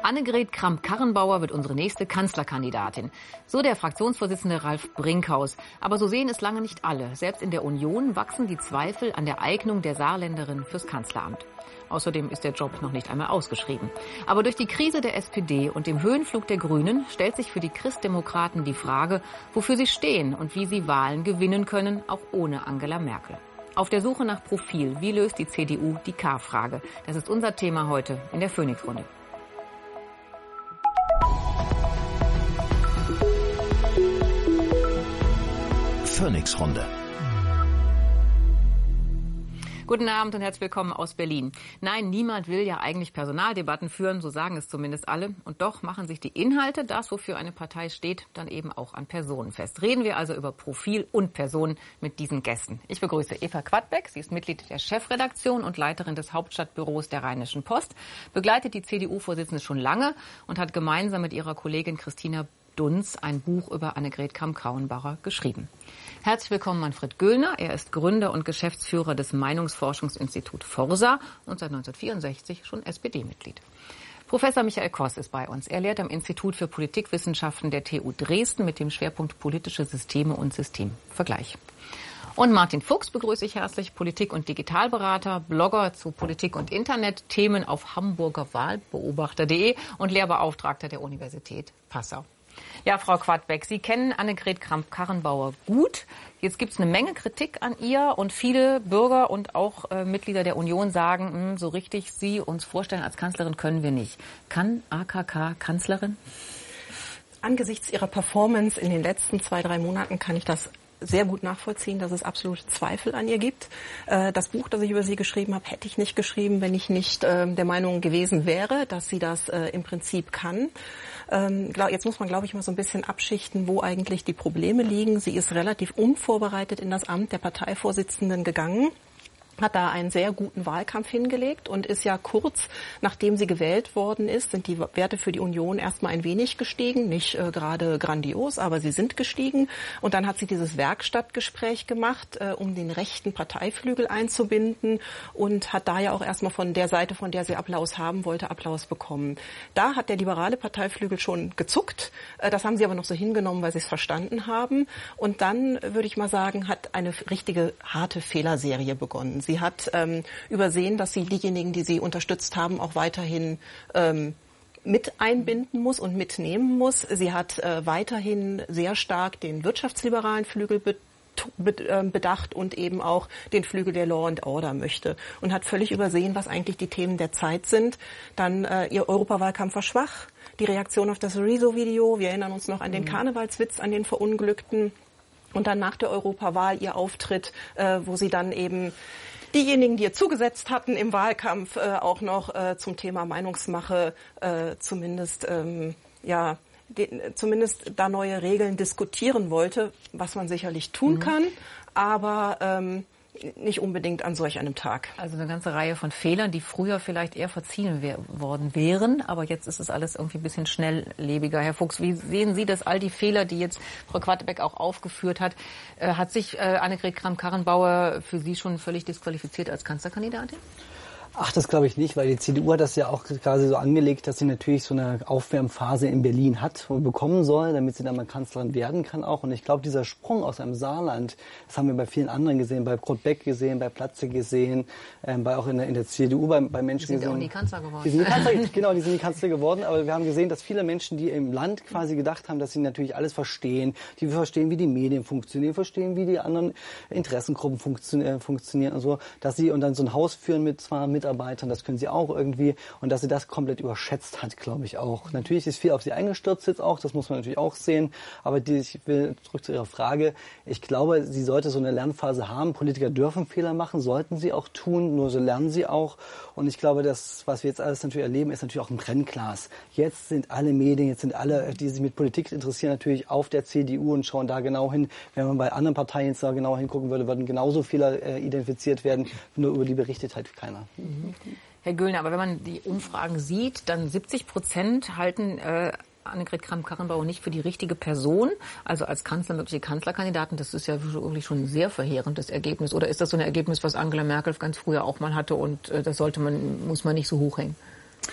Annegret Kramp-Karrenbauer wird unsere nächste Kanzlerkandidatin. So der Fraktionsvorsitzende Ralf Brinkhaus. Aber so sehen es lange nicht alle. Selbst in der Union wachsen die Zweifel an der Eignung der Saarländerin fürs Kanzleramt. Außerdem ist der Job noch nicht einmal ausgeschrieben. Aber durch die Krise der SPD und dem Höhenflug der Grünen stellt sich für die Christdemokraten die Frage, wofür sie stehen und wie sie Wahlen gewinnen können, auch ohne Angela Merkel. Auf der Suche nach Profil, wie löst die CDU die K-Frage? Das ist unser Thema heute in der Phoenix-Runde. Phoenix-Runde. Guten Abend und herzlich willkommen aus Berlin. Nein, niemand will ja eigentlich Personaldebatten führen, so sagen es zumindest alle. Und doch machen sich die Inhalte, das, wofür eine Partei steht, dann eben auch an Personen fest. Reden wir also über Profil und Personen mit diesen Gästen. Ich begrüße Eva Quadbeck. Sie ist Mitglied der Chefredaktion und Leiterin des Hauptstadtbüros der Rheinischen Post, begleitet die CDU-Vorsitzende schon lange und hat gemeinsam mit ihrer Kollegin Christina Dunz ein Buch über Annegret Kramp-Karrenbauer geschrieben. Herzlich willkommen Manfred Göllner. Er ist Gründer und Geschäftsführer des Meinungsforschungsinstitut Forsa und seit 1964 schon SPD-Mitglied. Professor Michael Koss ist bei uns. Er lehrt am Institut für Politikwissenschaften der TU Dresden mit dem Schwerpunkt politische Systeme und Systemvergleich. Und Martin Fuchs begrüße ich herzlich, Politik- und Digitalberater, Blogger zu Politik und Internet, Themen auf hamburgerwahlbeobachter.de und Lehrbeauftragter der Universität Passau. Ja, Frau Quadbeck, Sie kennen Annegret Kramp-Karrenbauer gut. Jetzt gibt es eine Menge Kritik an ihr und viele Bürger und auch Mitglieder der Union sagen, so richtig Sie uns vorstellen als Kanzlerin können wir nicht. Kann AKK Kanzlerin? Angesichts ihrer Performance in den letzten 2-3 Monaten kann ich das sehr gut nachvollziehen, dass es absolute Zweifel an ihr gibt. Das Buch, das ich über sie geschrieben habe, hätte ich nicht geschrieben, wenn ich nicht der Meinung gewesen wäre, dass sie das im Prinzip kann. Jetzt muss man, glaube ich, mal so ein bisschen abschichten, wo eigentlich die Probleme liegen. Sie ist relativ unvorbereitet in das Amt der Parteivorsitzenden gegangen, hat da einen sehr guten Wahlkampf hingelegt und ist ja kurz nachdem sie gewählt worden ist, sind die Werte für die Union erstmal ein wenig gestiegen, nicht gerade grandios, aber sie sind gestiegen. Und dann hat sie dieses Werkstattgespräch gemacht, um den rechten Parteiflügel einzubinden und hat da ja auch erstmal von der Seite, von der sie Applaus haben wollte, Applaus bekommen. Da hat der liberale Parteiflügel schon gezuckt. Das haben sie aber noch so hingenommen, weil sie es verstanden haben. Und dann, würde ich mal sagen, hat eine richtige harte Fehlerserie begonnen. Sie hat übersehen, dass sie diejenigen, die sie unterstützt haben, auch weiterhin mit einbinden muss und mitnehmen muss. Sie hat weiterhin sehr stark den wirtschaftsliberalen Flügel bedacht und eben auch den Flügel der Law and Order möchte und hat völlig übersehen, was eigentlich die Themen der Zeit sind. Dann ihr Europawahlkampf war schwach. Die Reaktion auf das Rezo-Video, wir erinnern uns noch an den Karnevalswitz, an den Verunglückten. Und dann nach der Europawahl ihr Auftritt, wo sie dann eben diejenigen, die ihr zugesetzt hatten im Wahlkampf, auch noch zum Thema Meinungsmache zumindest da neue Regeln diskutieren wollte, was man sicherlich tun kann, aber nicht unbedingt an solch einem Tag. Also eine ganze Reihe von Fehlern, die früher vielleicht eher verziehen worden wären, aber jetzt ist es alles irgendwie ein bisschen schnelllebiger. Herr Fuchs, wie sehen Sie das, all die Fehler, die jetzt Frau Quadbeck auch aufgeführt hat? Hat sich Annegret Kramp-Karrenbauer für Sie schon völlig disqualifiziert als Kanzlerkandidatin? Ach, das glaube ich nicht, weil die CDU hat das ja auch quasi so angelegt, dass sie natürlich so eine Aufwärmphase in Berlin hat und bekommen soll, damit sie dann mal Kanzlerin werden kann auch. Und ich glaube, dieser Sprung aus einem Saarland, das haben wir bei vielen anderen gesehen, bei Kurt Beck gesehen, bei Platze gesehen, auch in der CDU bei Menschen gesehen. Die sind auch nie Kanzler geworden. Die sind die Kanzler geworden, aber wir haben gesehen, dass viele Menschen, die im Land quasi gedacht haben, dass sie natürlich alles verstehen, die verstehen, wie die Medien funktionieren, verstehen, wie die anderen Interessengruppen funktionieren und so, dass sie und dann so ein Haus führen mit zwar Mitarbeitern, das können sie auch irgendwie, und dass sie das komplett überschätzt hat, glaube ich auch. Natürlich ist viel auf sie eingestürzt jetzt auch, das muss man natürlich auch sehen, aber ich will zurück zu Ihrer Frage, ich glaube, sie sollte so eine Lernphase haben, Politiker dürfen Fehler machen, sollten sie auch tun, nur so lernen sie auch, und ich glaube, das, was wir jetzt alles natürlich erleben, ist natürlich auch ein Brennglas. Jetzt sind alle Medien, jetzt sind alle, die sich mit Politik interessieren, natürlich auf der CDU und schauen da genau hin. Wenn man bei anderen Parteien jetzt da genau hingucken würde, würden genauso Fehler identifiziert werden, nur über die berichtet halt keiner. Herr Göllner, aber wenn man die Umfragen sieht, dann 70% halten Annegret Kramp-Karrenbauer nicht für die richtige Person, also als mögliche Kanzlerkandidaten. Das ist ja wirklich schon ein sehr verheerendes Ergebnis. Oder ist das so ein Ergebnis, was Angela Merkel ganz früher auch mal hatte und das muss man nicht so hochhängen?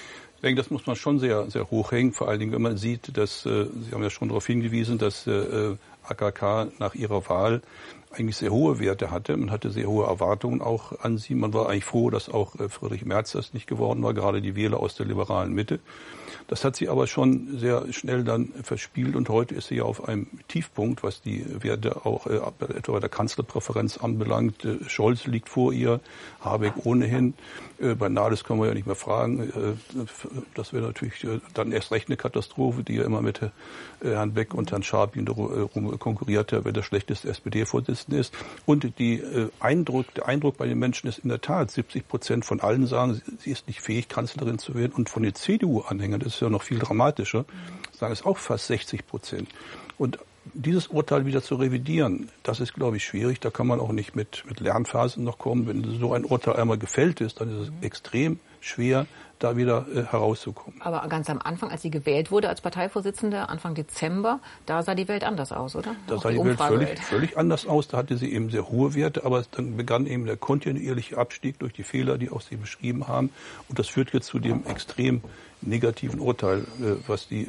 Ich denke, das muss man schon sehr, sehr hoch hängen, vor allen Dingen, wenn man sieht, dass, Sie haben ja schon darauf hingewiesen, dass AKK nach ihrer Wahl eigentlich sehr hohe Werte hatte. Man hatte sehr hohe Erwartungen auch an sie. Man war eigentlich froh, dass auch Friedrich Merz das nicht geworden war, gerade die Wähler aus der liberalen Mitte. Das hat sie aber schon sehr schnell dann verspielt und heute ist sie ja auf einem Tiefpunkt, was die Werte auch etwa bei der Kanzlerpräferenz anbelangt. Scholz liegt vor ihr, Habeck ohnehin. Bei Nahles können wir ja nicht mehr fragen. Das wäre natürlich dann erst recht eine Katastrophe, die ja immer mit Herrn Beck und Herrn Scharping konkurriert, wer der schlechteste SPD-Vorsitzende ist. Und der Eindruck bei den Menschen ist in der Tat, 70% von allen sagen, sie ist nicht fähig, Kanzlerin zu werden. Und von den CDU-Anhängern, das ist ja noch viel dramatischer, sagen es auch fast 60%. Und dieses Urteil wieder zu revidieren, das ist, glaube ich, schwierig. Da kann man auch nicht mit Lernphasen noch kommen. Wenn so ein Urteil einmal gefällt ist, dann ist es extrem schwer, da wieder herauszukommen. Aber ganz am Anfang, als sie gewählt wurde als Parteivorsitzende, Anfang Dezember, da sah die Welt anders aus, oder? Da sah die Welt völlig anders aus. Da hatte sie eben sehr hohe Werte, aber dann begann eben der kontinuierliche Abstieg durch die Fehler, die auch Sie beschrieben haben. Und das führt jetzt zu dem extrem negativen Urteil, was die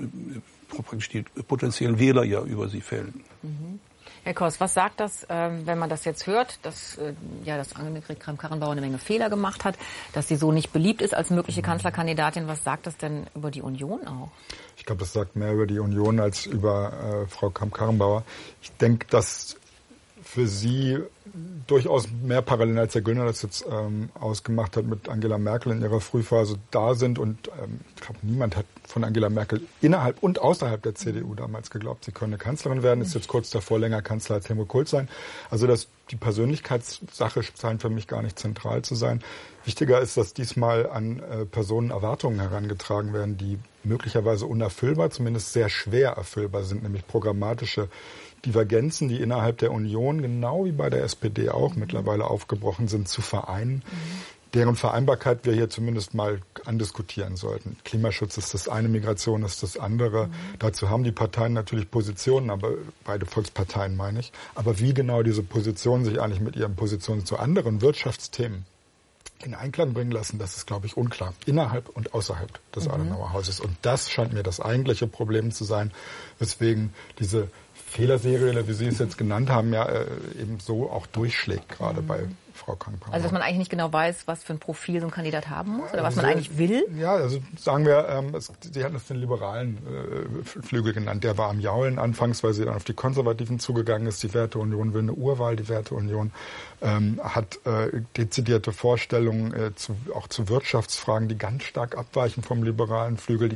potenziellen Wähler ja über sie fällen. Mhm. Herr Koss, was sagt das, wenn man das jetzt hört, dass Annegret Kramp-Karrenbauer eine Menge Fehler gemacht hat, dass sie so nicht beliebt ist als mögliche Kanzlerkandidatin? Was sagt das denn über die Union auch? Ich glaube, das sagt mehr über die Union als über Frau Kramp-Karrenbauer. Ich denke, dass für sie durchaus mehr Parallelen, als Herr Güllner das jetzt ausgemacht hat, mit Angela Merkel in ihrer Frühphase da sind. Und ich glaube, niemand hat von Angela Merkel innerhalb und außerhalb der CDU damals geglaubt, sie könne Kanzlerin werden. Ist jetzt kurz davor länger Kanzler als Helmut Kohl sein. Also die Persönlichkeitssache scheint für mich gar nicht zentral zu sein. Wichtiger ist, dass diesmal an Personen Erwartungen herangetragen werden, die möglicherweise unerfüllbar, zumindest sehr schwer erfüllbar sind, nämlich programmatische Divergenzen, die innerhalb der Union, genau wie bei der SPD auch mittlerweile aufgebrochen sind, zu vereinen, deren Vereinbarkeit wir hier zumindest mal andiskutieren sollten. Klimaschutz ist das eine, Migration ist das andere. Dazu haben die Parteien natürlich Positionen, aber beide Volksparteien meine ich. Aber wie genau diese Positionen sich eigentlich mit ihren Positionen zu anderen Wirtschaftsthemen in Einklang bringen lassen, das ist, glaube ich, unklar. Innerhalb und außerhalb des Adenauer Hauses. Und das scheint mir das eigentliche Problem zu sein, weswegen diese Fehlerserie, wie Sie es jetzt genannt haben, ja eben so auch durchschlägt, gerade bei Frau Kramp-Karrenbauer. Also dass man eigentlich nicht genau weiß, was für ein Profil so ein Kandidat haben muss oder was man eigentlich will? Ja, also sagen wir, Sie hatten es den liberalen Flügel genannt. Der war am Jaulen anfangs, weil sie dann auf die Konservativen zugegangen ist. Die Werteunion will eine Urwahl. Die Werteunion hat dezidierte Vorstellungen auch zu Wirtschaftsfragen, die ganz stark abweichen vom liberalen Flügel,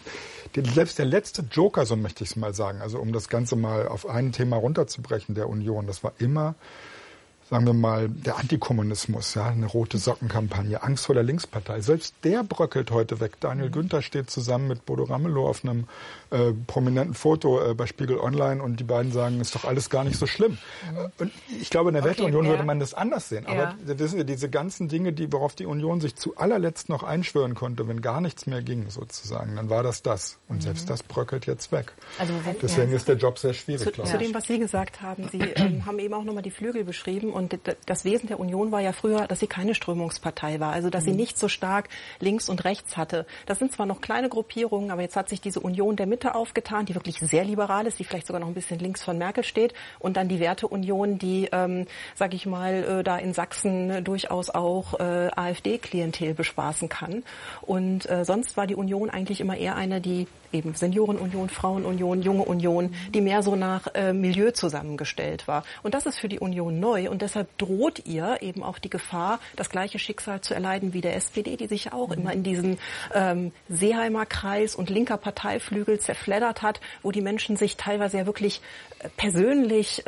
selbst der letzte Joker, so möchte ich es mal sagen, also um das Ganze mal auf ein Thema runterzubrechen der Union, das war immer, sagen wir mal, der Antikommunismus, ja, eine rote Sockenkampagne, Angst vor der Linkspartei. Selbst der bröckelt heute weg. Daniel Günther steht zusammen mit Bodo Ramelow auf einem prominenten Foto bei Spiegel Online und die beiden sagen, ist doch alles gar nicht so schlimm. Und ich glaube, in der Werteunion würde man das anders sehen. Aber wissen Sie, diese ganzen Dinge, worauf die Union sich zu allerletzt noch einschwören konnte, wenn gar nichts mehr ging sozusagen, dann war das. Und selbst das bröckelt jetzt weg. Also, deswegen ist der Job sehr schwierig. Zu dem, was Sie gesagt haben, Sie haben eben auch nochmal die Flügel beschrieben und das Wesen der Union war ja früher, dass sie keine Strömungspartei war, also dass sie nicht so stark links und rechts hatte. Das sind zwar noch kleine Gruppierungen, aber jetzt hat sich diese Union der Mitte aufgetan, die wirklich sehr liberal ist, die vielleicht sogar noch ein bisschen links von Merkel steht und dann die Werteunion, die, sag ich mal, da in Sachsen durchaus auch AfD-Klientel bespaßen kann. Und sonst war die Union eigentlich immer eher eine, die eben Seniorenunion, Frauenunion, Junge Union, die mehr so nach Milieu zusammengestellt war. Und das ist für die Union neu und deshalb droht ihr eben auch die Gefahr, das gleiche Schicksal zu erleiden wie der SPD, die sich auch immer in diesen Seeheimer Kreis und linker Parteiflügel zerfleddert hat, wo die Menschen sich teilweise ja wirklich persönlich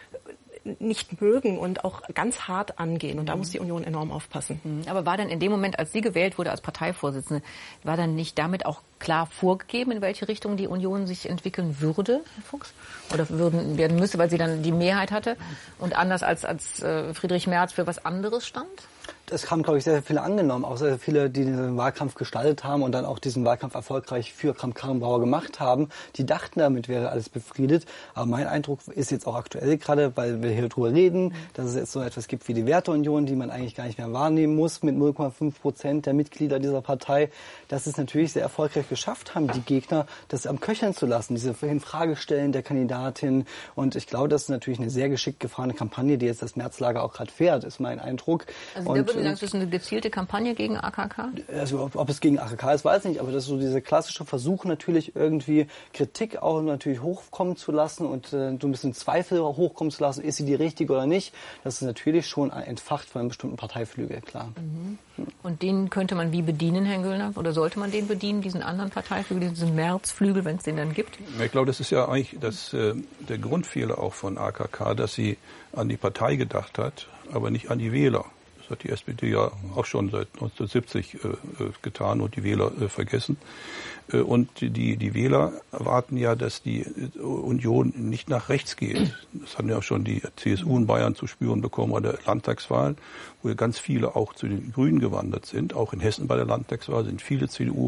nicht mögen und auch ganz hart angehen. Und da muss die Union enorm aufpassen. Aber war dann in dem Moment, als sie gewählt wurde als Parteivorsitzende, war dann nicht damit auch klar vorgegeben, in welche Richtung die Union sich entwickeln würde, Herr Fuchs? Oder werden müsste, weil sie dann die Mehrheit hatte und anders als Friedrich Merz für was anderes stand? das haben, glaube ich, sehr viele angenommen, auch sehr viele, die diesen Wahlkampf gestaltet haben und dann auch diesen Wahlkampf erfolgreich für Kramp-Karrenbauer gemacht haben. Die dachten, damit wäre alles befriedet. Aber mein Eindruck ist jetzt auch aktuell gerade, weil wir hier drüber reden, dass es jetzt so etwas gibt wie die Werteunion, die man eigentlich gar nicht mehr wahrnehmen muss mit 0,5% der Mitglieder dieser Partei, dass es natürlich sehr erfolgreich geschafft haben, die Gegner das am Köcheln zu lassen, diese Infragestellen der Kandidatin. Und ich glaube, das ist natürlich eine sehr geschickt gefahrene Kampagne, die jetzt das Märzlager auch gerade fährt, ist mein Eindruck. Also da würde ich sagen, das ist eine gezielte Kampagne gegen AKK? Also ob es gegen AKK ist, weiß ich nicht, aber das ist so dieser klassische Versuch natürlich irgendwie Kritik auch natürlich hochkommen zu lassen und so ein bisschen Zweifel hochkommen zu lassen, ist sie die richtige oder nicht. Das ist natürlich schon entfacht von einem bestimmten Parteiflügel, klar. Und den könnte man wie bedienen, Herr Göllner? Oder sollte man den bedienen, diesen anderen Parteiflügel, diesen Märzflügel, wenn es den dann gibt? Ich glaube, das ist ja eigentlich der Grundfehler auch von AKK, dass sie an die Partei gedacht hat, aber nicht an die Wähler. Das hat die SPD ja auch schon seit 1970 getan und die Wähler vergessen. Und die Wähler erwarten ja, dass die Union nicht nach rechts geht. Das haben ja auch schon die CSU in Bayern zu spüren bekommen bei der Landtagswahl, wo ja ganz viele auch zu den Grünen gewandert sind. Auch in Hessen bei der Landtagswahl sind viele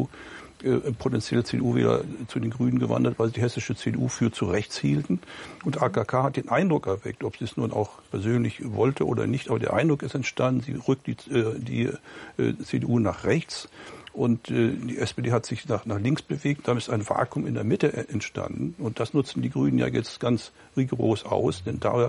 potenzielle CDU-Wähler zu den Grünen gewandert, weil sie die hessische CDU für zu rechts hielten. Und AKK hat den Eindruck erweckt, ob sie es nun auch persönlich wollte oder nicht, aber der Eindruck ist entstanden, sie rückt die CDU nach rechts. Und die SPD hat sich nach links bewegt, damit ist ein Vakuum in der Mitte entstanden. Und das nutzen die Grünen ja jetzt ganz rigoros aus, denn da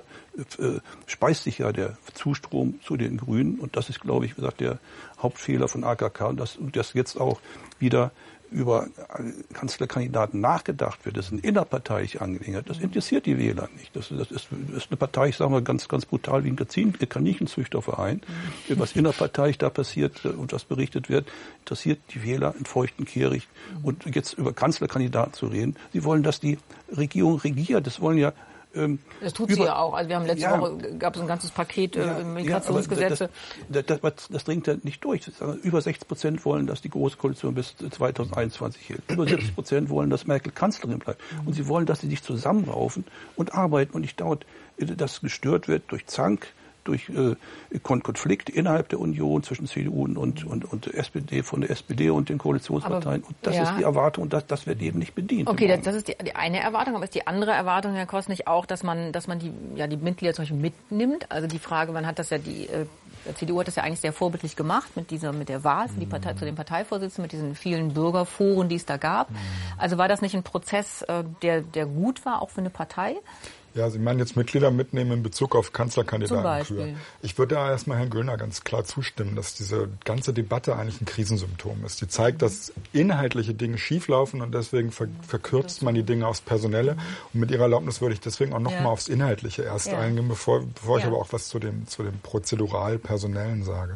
speist sich ja der Zustrom zu den Grünen. Und das ist, glaube ich, wie gesagt, der Hauptfehler von AKK. Und dass jetzt auch wieder über Kanzlerkandidaten nachgedacht wird. Das ist eine innerparteiliche Angelegenheit. Das interessiert die Wähler nicht. Das ist eine Partei, ich sage mal ganz brutal, wie ein Kaninchenzüchterverein. Was innerparteilich da passiert und was berichtet wird, interessiert die Wähler in feuchten Kehricht. Und jetzt über Kanzlerkandidaten zu reden, sie wollen, dass die Regierung regiert. Das wollen ja das tut sie ja auch. Also wir haben letzte Woche, gab es ein ganzes Paket Migrationsgesetze. Das dringt ja nicht durch. Über 60% wollen, dass die Große Koalition bis 2021 hält. Über 70% wollen, dass Merkel Kanzlerin bleibt. Und sie wollen, dass sie sich zusammenraufen und arbeiten und nicht dauernd, dass gestört wird durch Zank, durch Konflikte innerhalb der Union zwischen CDU und SPD, von der SPD und den Koalitionsparteien. Und das ist die Erwartung und das wird eben nicht bedient. Okay, das ist die eine Erwartung, aber ist die andere Erwartung, Herr Kosnig, auch, dass man die Mitglieder zum Beispiel mitnimmt? Also die Frage, man hat das ja der CDU hat das ja eigentlich sehr vorbildlich gemacht mit der Wahl für die Partei, zu den Parteivorsitzenden, mit diesen vielen Bürgerforen, die es da gab. Also war das nicht ein Prozess, der gut war, auch für eine Partei? Ja, Sie meinen jetzt Mitglieder mitnehmen in Bezug auf Kanzlerkandidatenkür. Ich würde da erstmal Herrn Göllner ganz klar zustimmen, dass diese ganze Debatte eigentlich ein Krisensymptom ist. Die zeigt, dass inhaltliche Dinge schieflaufen und deswegen verkürzt man die Dinge aufs Personelle. Und mit Ihrer Erlaubnis würde ich deswegen auch nochmal aufs Inhaltliche erst eingehen, bevor ich aber auch was zu dem prozedural-personellen sage.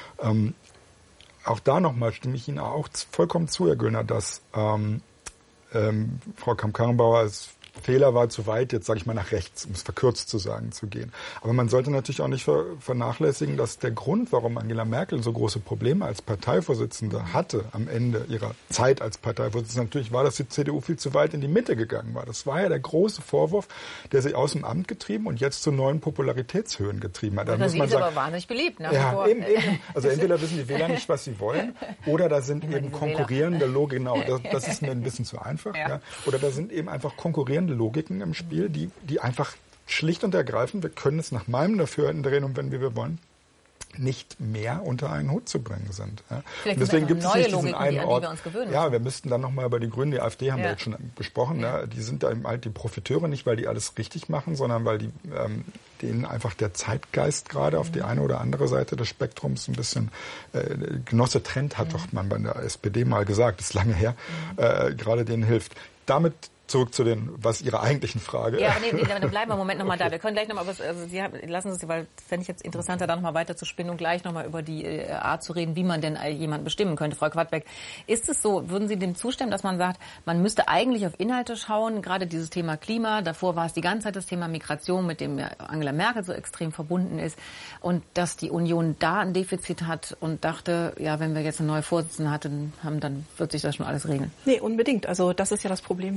Auch da nochmal stimme ich Ihnen auch vollkommen zu, Herr Göllner, dass Frau Kramp-Karrenbauer als Fehler war, zu weit, jetzt sage ich mal nach rechts, um es verkürzt zu sagen, zu gehen. Aber man sollte natürlich auch nicht vernachlässigen, dass der Grund, warum Angela Merkel so große Probleme als Parteivorsitzende hatte am Ende ihrer Zeit als Parteivorsitzende, natürlich war, dass die CDU viel zu weit in die Mitte gegangen war. Das war ja der große Vorwurf, der sie aus dem Amt getrieben und jetzt zu neuen Popularitätshöhen getrieben hat. Sie ist aber wahnsinnig beliebt. Ja, eben. Also entweder wissen die Wähler nicht, was sie wollen, oder da sind eben konkurrierende Logiken. Genau, das ist mir ein bisschen zu einfach. Ja. Oder da sind eben einfach konkurrierende Logiken im Spiel, die einfach schlicht und ergreifend, wir können es nach meinem Dafürhalten drehen und wenn wir wollen, nicht mehr unter einen Hut zu bringen sind. Ja. Vielleicht deswegen gibt es nicht diesen Logiken, einen Ort. Die wir uns gewöhnen ja, wir müssten dann nochmal über die Grünen, die AfD haben wir jetzt schon besprochen. Ja. Die sind da eben halt die Profiteure, nicht weil die alles richtig machen, sondern weil denen einfach der Zeitgeist gerade auf die eine oder andere Seite des Spektrums ein bisschen Genosse Trend hat doch man bei der SPD mal gesagt, ist lange her, gerade denen hilft. Damit zurück zu was Ihre eigentlichen Frage. Ja, aber dann bleiben wir einen Moment nochmal da. Wir können gleich nochmal lassen Sie, weil fände ich jetzt interessanter, da nochmal weiter zu spinnen und gleich nochmal über die Art zu reden, wie man denn jemanden bestimmen könnte. Frau Quadbeck, ist es so, würden Sie dem zustimmen, dass man sagt, man müsste eigentlich auf Inhalte schauen, gerade dieses Thema Klima, davor war es die ganze Zeit das Thema Migration, mit dem Angela Merkel so extrem verbunden ist und dass die Union da ein Defizit hat und dachte, ja, wenn wir jetzt eine neue Vorsitzende haben, dann wird sich das schon alles regeln? Nee, unbedingt. Also das ist ja das Problem der Union.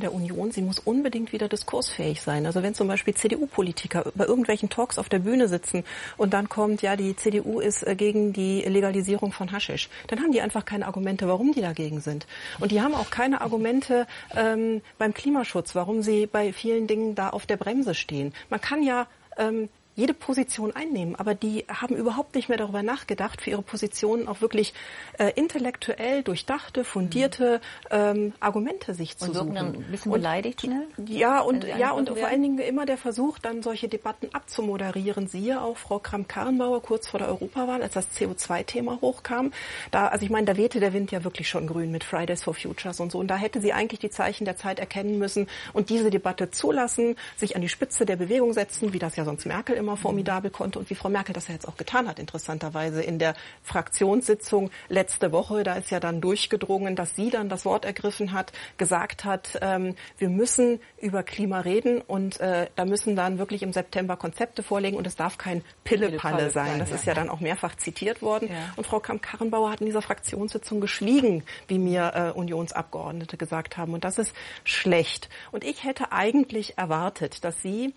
Opposition, sie muss unbedingt wieder diskursfähig sein. Also wenn zum Beispiel CDU-Politiker bei irgendwelchen Talks auf der Bühne sitzen und dann kommt, ja, die CDU ist gegen die Legalisierung von Haschisch, dann haben die einfach keine Argumente, warum die dagegen sind. Und die haben auch keine Argumente beim Klimaschutz, warum sie bei vielen Dingen da auf der Bremse stehen. Man kann ja jede Position einnehmen, aber die haben überhaupt nicht mehr darüber nachgedacht, für ihre Positionen auch wirklich intellektuell durchdachte, fundierte Argumente sich zu suchen. Und dann ein bisschen beleidigt schnell? Ja, und vor allen Dingen immer der Versuch, dann solche Debatten abzumoderieren. Siehe auch Frau Kramp-Karrenbauer kurz vor der Europawahl, als das CO2-Thema hochkam. Da wehte der Wind ja wirklich schon grün mit Fridays for Futures und so. Und da hätte sie eigentlich die Zeichen der Zeit erkennen müssen und diese Debatte zulassen, sich an die Spitze der Bewegung setzen, wie das ja sonst Merkel immer formidabel konnte und wie Frau Merkel das ja jetzt auch getan hat, interessanterweise in der Fraktionssitzung letzte Woche. Da ist ja dann durchgedrungen, dass sie dann das Wort ergriffen hat, gesagt hat, wir müssen über Klima reden und da müssen dann wirklich im September Konzepte vorlegen und es darf kein Pille-Palle sein. Das ist ja dann auch mehrfach zitiert worden. Ja. Und Frau Kramp-Karrenbauer hat in dieser Fraktionssitzung geschwiegen, wie mir Unionsabgeordnete gesagt haben. Und das ist schlecht. Und ich hätte eigentlich erwartet, dass sie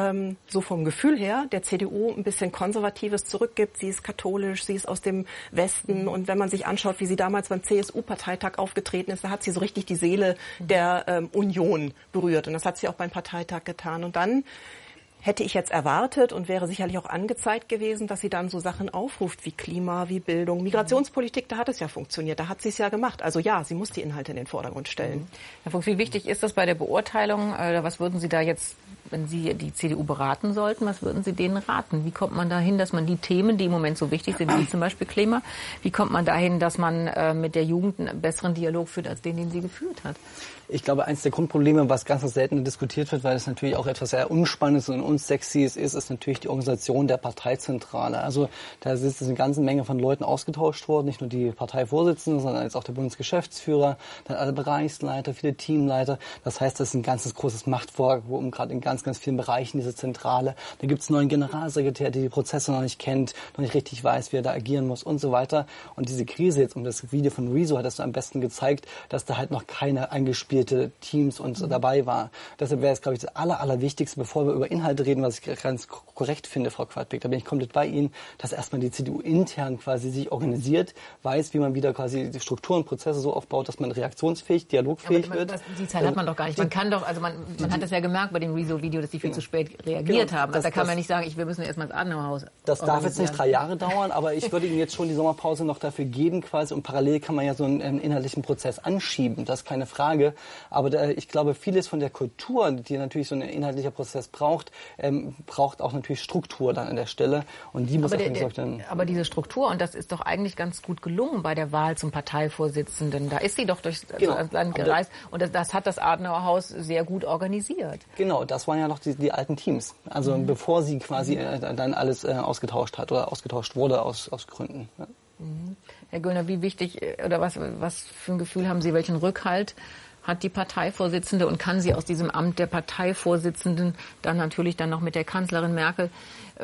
so vom Gefühl her der CDU ein bisschen Konservatives zurückgibt. Sie ist katholisch, sie ist aus dem Westen und wenn man sich anschaut, wie sie damals beim CSU-Parteitag aufgetreten ist, da hat sie so richtig die Seele der Union berührt und das hat sie auch beim Parteitag getan. Und dann hätte ich jetzt erwartet und wäre sicherlich auch angezeigt gewesen, dass sie dann so Sachen aufruft wie Klima, wie Bildung. Migrationspolitik, da hat es ja funktioniert, da hat sie es ja gemacht. Also ja, sie muss die Inhalte in den Vordergrund stellen. Herr Fuchs, wie wichtig ist das bei der Beurteilung? Was würden Sie da jetzt, wenn Sie die CDU beraten sollten, was würden Sie denen raten? Wie kommt man dahin, dass man die Themen, die im Moment so wichtig sind, wie zum Beispiel Klima, wie kommt man dahin, dass man mit der Jugend einen besseren Dialog führt, als den sie geführt hat? Ich glaube, eines der Grundprobleme, was ganz selten diskutiert wird, weil es natürlich auch etwas sehr Unspannendes und Unsexyes ist natürlich die Organisation der Parteizentrale. Also da ist eine ganze Menge von Leuten ausgetauscht worden, nicht nur die Parteivorsitzenden, sondern jetzt auch der Bundesgeschäftsführer, dann alle Bereichsleiter, viele Teamleiter. Das heißt, das ist ein ganzes großes Machtvakuum, gerade in ganz, ganz vielen Bereichen diese Zentrale. Da gibt es einen neuen Generalsekretär, der die Prozesse noch nicht kennt, noch nicht richtig weiß, wie er da agieren muss und so weiter. Und diese Krise jetzt, und das Video von Rezo hat das so am besten gezeigt, dass da halt noch keine eingespielte Teams und dabei war. Deshalb wäre es, glaube ich, das Allerwichtigste, bevor wir über Inhalte reden, was ich ganz korrekt finde, Frau Quadbeck, da bin ich komplett bei Ihnen, dass erstmal die CDU intern quasi sich organisiert, weiß, wie man wieder quasi die Strukturen, Prozesse so aufbaut, dass man reaktionsfähig, dialogfähig wird. Die Zeit hat man doch gar nicht. Man kann doch, also man hat das ja gemerkt bei dem Rezo-Video, dass die viel zu spät reagiert haben. Also da kann man nicht sagen, wir müssen erstmal ins Adenauerhaus. Das darf jetzt nicht 3 Jahre dauern, aber ich würde Ihnen jetzt schon die Sommerpause noch dafür geben quasi und parallel kann man ja so einen inhaltlichen Prozess anschieben, das ist keine Frage. Aber ich glaube, vieles von der Kultur, die natürlich so ein inhaltlicher Prozess braucht, braucht auch natürlich Struktur dann an der Stelle. Und die muss aber diese Struktur, und das ist doch eigentlich ganz gut gelungen bei der Wahl zum Parteivorsitzenden. Da ist sie doch durchs Land gereist. Und das hat das Adenauerhaus sehr gut organisiert. Genau, das waren ja noch die alten Teams. Also bevor sie quasi dann alles ausgetauscht hat oder ausgetauscht wurde aus Gründen. Ja. Herr Göllner, wie wichtig oder was für ein Gefühl haben Sie, welchen Rückhalt hat die Parteivorsitzende und kann sie aus diesem Amt der Parteivorsitzenden dann natürlich dann noch mit der Kanzlerin Merkel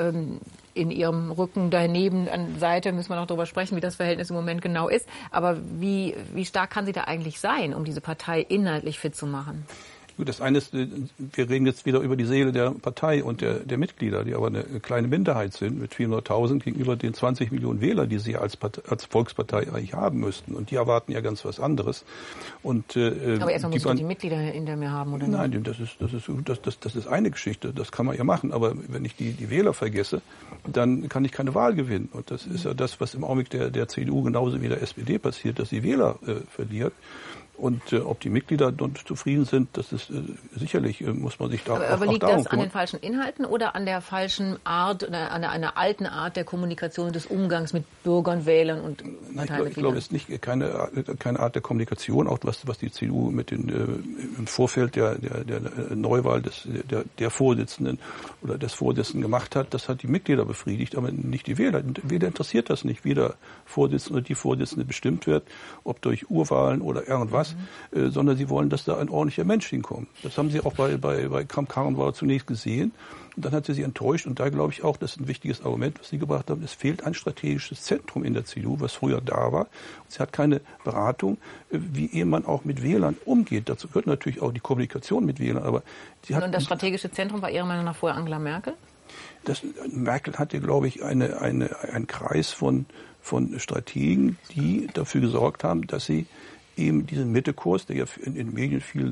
in ihrem Rücken daneben an Seite, müssen wir noch darüber sprechen, wie das Verhältnis im Moment genau ist. Aber wie stark kann sie da eigentlich sein, um diese Partei inhaltlich fit zu machen? Gut, das eine ist, wir reden jetzt wieder über die Seele der Partei und der Mitglieder, die aber eine kleine Minderheit sind mit 400.000 gegenüber den 20 Millionen Wähler, die sie als Volkspartei eigentlich haben müssten. Und die erwarten ja ganz was anderes. Und, aber erstmal muss man die Mitglieder hinter mir haben, oder nicht? Nein, das ist eine Geschichte. Das kann man ja machen. Aber wenn ich die Wähler vergesse, dann kann ich keine Wahl gewinnen. Und das ist ja das, was im Augenblick der CDU genauso wie der SPD passiert, dass sie Wähler verliert. Und ob die Mitglieder dort zufrieden sind, das ist sicherlich, muss man sich da aber liegt das an den falschen Inhalten oder an der falschen Art oder an einer alten Art der Kommunikation, des Umgangs mit Bürgern, Wählern und Parteimitgliedern? Ich glaube, es ist nicht keine Art der Kommunikation, auch was die CDU mit im Vorfeld der Neuwahl der Vorsitzenden oder des Vorsitzenden gemacht hat. Das hat die Mitglieder befriedigt, aber nicht die Wähler. Wähler interessiert das nicht, wie der Vorsitzende oder die Vorsitzende bestimmt wird, ob durch Urwahlen oder irgendwas. was, sondern sie wollen, dass da ein ordentlicher Mensch hinkommt. Das haben sie auch bei Kramp-Karrenbauer zunächst gesehen. Und dann hat sie enttäuscht. Und da glaube ich auch, das ist ein wichtiges Argument, was Sie gebracht haben. Es fehlt ein strategisches Zentrum in der CDU, was früher da war. Und sie hat keine Beratung, wie man auch mit Wählern umgeht. Dazu gehört natürlich auch die Kommunikation mit Wählern. Aber sie hat, und das strategische Zentrum war Ihrer Meinung nach vorher Angela Merkel? Merkel hatte, glaube ich, einen Kreis von Strategen, die dafür gesorgt haben, dass sie eben diesen Mittekurs, der ja in den Medien viel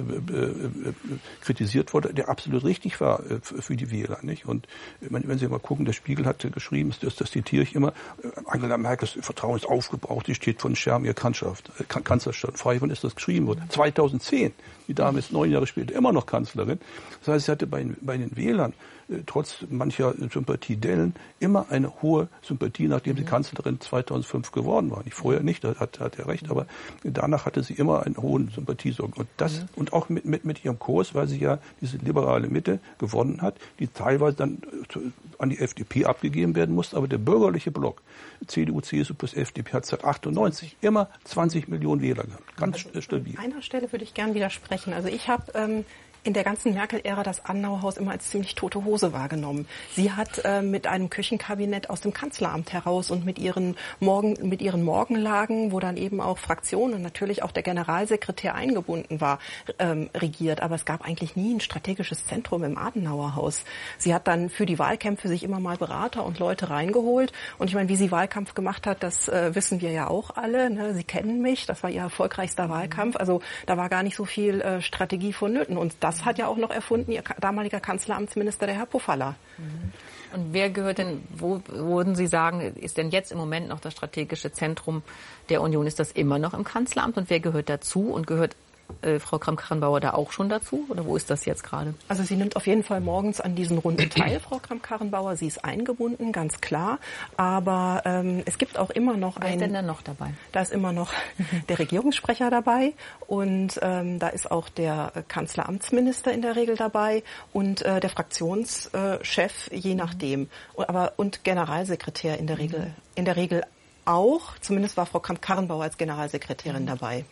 kritisiert wurde, der absolut richtig war für die Wähler. Nicht? Und wenn Sie mal gucken, der Spiegel hatte geschrieben, das zitiere ich immer, Angela Merkels Vertrauen ist aufgebraucht, sie steht von Scherben ihrer Kanzlerschaft frei. Wann ist das geschrieben worden? 2010. Die Dame ist 9 Jahre später immer noch Kanzlerin. Das heißt, sie hatte bei den Wählern trotz mancher Sympathiedellen immer eine hohe Sympathie, nachdem sie Kanzlerin 2005 geworden war. Nicht vorher nicht, da hat er recht, aber danach hatte sie immer einen hohen Sympathiesorgen. Und das und auch mit ihrem Kurs, weil sie ja diese liberale Mitte gewonnen hat, die teilweise dann an die FDP abgegeben werden musste, aber der bürgerliche Block, CDU, CSU plus FDP, hat seit 98 immer 20 Millionen Wähler gehabt. Ganz stabil. An einer Stelle würde ich gern widersprechen. Also ich habe in der ganzen Merkel-Ära das Adenauerhaus immer als ziemlich tote Hose wahrgenommen. Sie hat mit einem Küchenkabinett aus dem Kanzleramt heraus und mit ihren Morgenlagen, wo dann eben auch Fraktionen und natürlich auch der Generalsekretär eingebunden war, regiert. Aber es gab eigentlich nie ein strategisches Zentrum im Adenauerhaus. Sie hat dann für die Wahlkämpfe sich immer mal Berater und Leute reingeholt. Und ich meine, wie sie Wahlkampf gemacht hat, das wissen wir ja auch alle. Ne? Sie kennen mich, das war ihr erfolgreichster Wahlkampf. Also da war gar nicht so viel Strategie vonnöten. Und das hat ja auch noch erfunden ihr damaliger Kanzleramtsminister, der Herr Pofalla. Und wer gehört denn, wo würden Sie sagen, ist denn jetzt im Moment noch das strategische Zentrum der Union? Ist das immer noch im Kanzleramt? Und wer gehört dazu? Und gehört Frau Kramp-Karrenbauer da auch schon dazu? Oder wo ist das jetzt gerade? Also sie nimmt auf jeden Fall morgens an diesen Runden teil, Frau Kramp-Karrenbauer. Sie ist eingebunden, ganz klar. Aber es gibt auch immer noch Wer ist denn da noch dabei? Da ist immer noch der Regierungssprecher dabei. Und da ist auch der Kanzleramtsminister in der Regel dabei. Und der Fraktionschef, je nachdem. Und Generalsekretär in der Regel auch. Zumindest war Frau Kramp-Karrenbauer als Generalsekretärin dabei.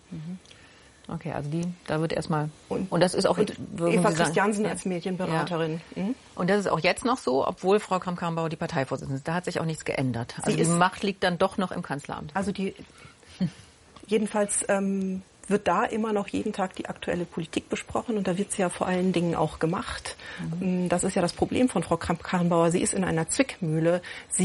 Okay, also da wird erstmal und das ist auch Eva Christiansen als Medienberaterin. Ja. Und das ist auch jetzt noch so, obwohl Frau Kramp-Karrenbauer die Parteivorsitzende ist. Da hat sich auch nichts geändert. Also die Macht liegt dann doch noch im Kanzleramt. Also jedenfalls wird da immer noch jeden Tag die aktuelle Politik besprochen und da wird sie ja vor allen Dingen auch gemacht. Das ist ja das Problem von Frau Kramp-Karrenbauer. Sie ist in einer Zwickmühle.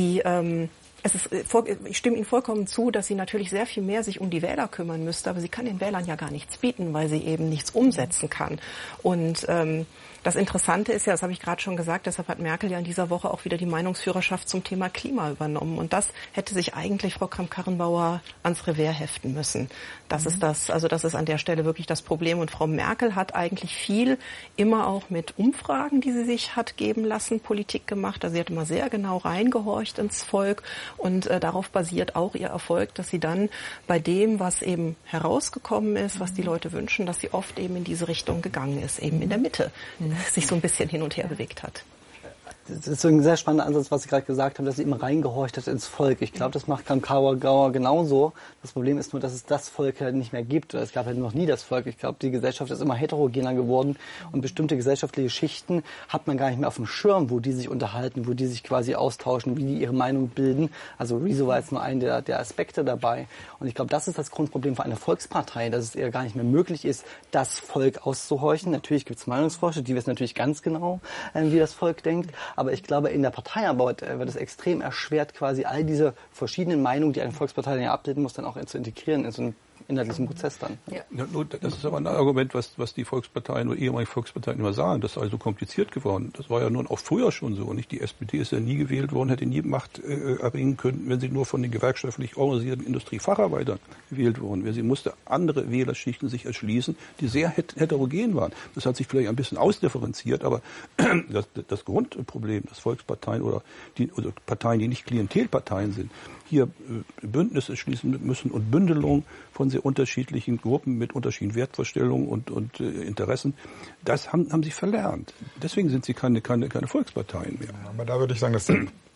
Ich stimme Ihnen vollkommen zu, dass sie natürlich sehr viel mehr sich um die Wähler kümmern müsste, aber sie kann den Wählern ja gar nichts bieten, weil sie eben nichts umsetzen kann. Und das Interessante ist ja, das habe ich gerade schon gesagt, deshalb hat Merkel ja in dieser Woche auch wieder die Meinungsführerschaft zum Thema Klima übernommen. Und das hätte sich eigentlich Frau Kramp-Karrenbauer ans Revers heften müssen. Das ist das ist an der Stelle wirklich das Problem. Und Frau Merkel hat eigentlich viel immer auch mit Umfragen, die sie sich hat geben lassen, Politik gemacht. Also sie hat immer sehr genau reingehorcht ins Volk. Und darauf basiert auch ihr Erfolg, dass sie dann bei dem, was eben herausgekommen ist, was die Leute wünschen, dass sie oft eben in diese Richtung gegangen ist, eben in der Mitte, sich so ein bisschen hin und her bewegt hat. Das ist so ein sehr spannender Ansatz, was Sie gerade gesagt haben, dass sie immer reingehorcht hat ins Volk. Ich glaube, das macht Kramp-Karrenbauer genauso. Das Problem ist nur, dass es das Volk halt nicht mehr gibt. Es gab halt noch nie das Volk. Ich glaube, die Gesellschaft ist immer heterogener geworden und bestimmte gesellschaftliche Schichten hat man gar nicht mehr auf dem Schirm, wo die sich unterhalten, wo die sich quasi austauschen, wie die ihre Meinung bilden. Also Rezo war jetzt nur einer der Aspekte dabei. Und ich glaube, das ist das Grundproblem für eine Volkspartei, dass es eher gar nicht mehr möglich ist, das Volk auszuhorchen. Natürlich gibt es Meinungsforscher, die wissen natürlich ganz genau, wie das Volk denkt. Aber ich glaube, in der Parteiarbeit wird es extrem erschwert, quasi all diese verschiedenen Meinungen, die eine Volkspartei ja abbilden muss, dann auch zu integrieren in so einen inhaltlichen Prozess dann. Ja. Das ist aber ein Argument, was die Volksparteien oder ehemalige Volksparteien immer sagen. Das ist also kompliziert geworden. Das war ja nun auch früher schon so. Nicht? Die SPD ist ja nie gewählt worden, hätte nie Macht erringen können, wenn sie nur von den gewerkschaftlich organisierten Industriefacharbeitern gewählt worden wäre. Sie musste andere Wählerschichten sich erschließen, die sehr heterogen waren. Das hat sich vielleicht ein bisschen ausdifferenziert, aber das Grundproblem, dass Volksparteien oder Parteien, die nicht Klientelparteien sind, hier Bündnisse schließen müssen und Bündelung von sehr unterschiedlichen Gruppen mit unterschiedlichen Wertvorstellungen und Interessen, das haben sie verlernt. Deswegen sind sie keine Volksparteien mehr. Ja, aber da würde ich sagen, dass der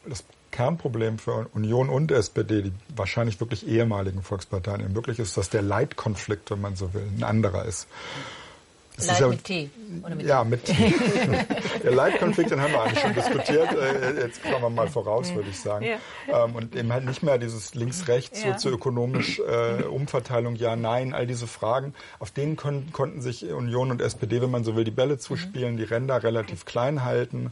das Kernproblem für Union und SPD, die wahrscheinlich wirklich ehemaligen Volksparteien, wirklich ist, dass der Leitkonflikt, wenn man so will, ein anderer ist. Leid mit T? Oder mit ja, mit T. Der Leitkonflikt, den haben wir eigentlich schon diskutiert. Jetzt kommen wir mal voraus, würde ich sagen. Ja. Und eben halt nicht mehr dieses links-rechts, sozioökonomisch, Umverteilung, ja, nein, all diese Fragen. Auf denen konnten sich Union und SPD, wenn man so will, die Bälle zuspielen, die Ränder relativ klein halten.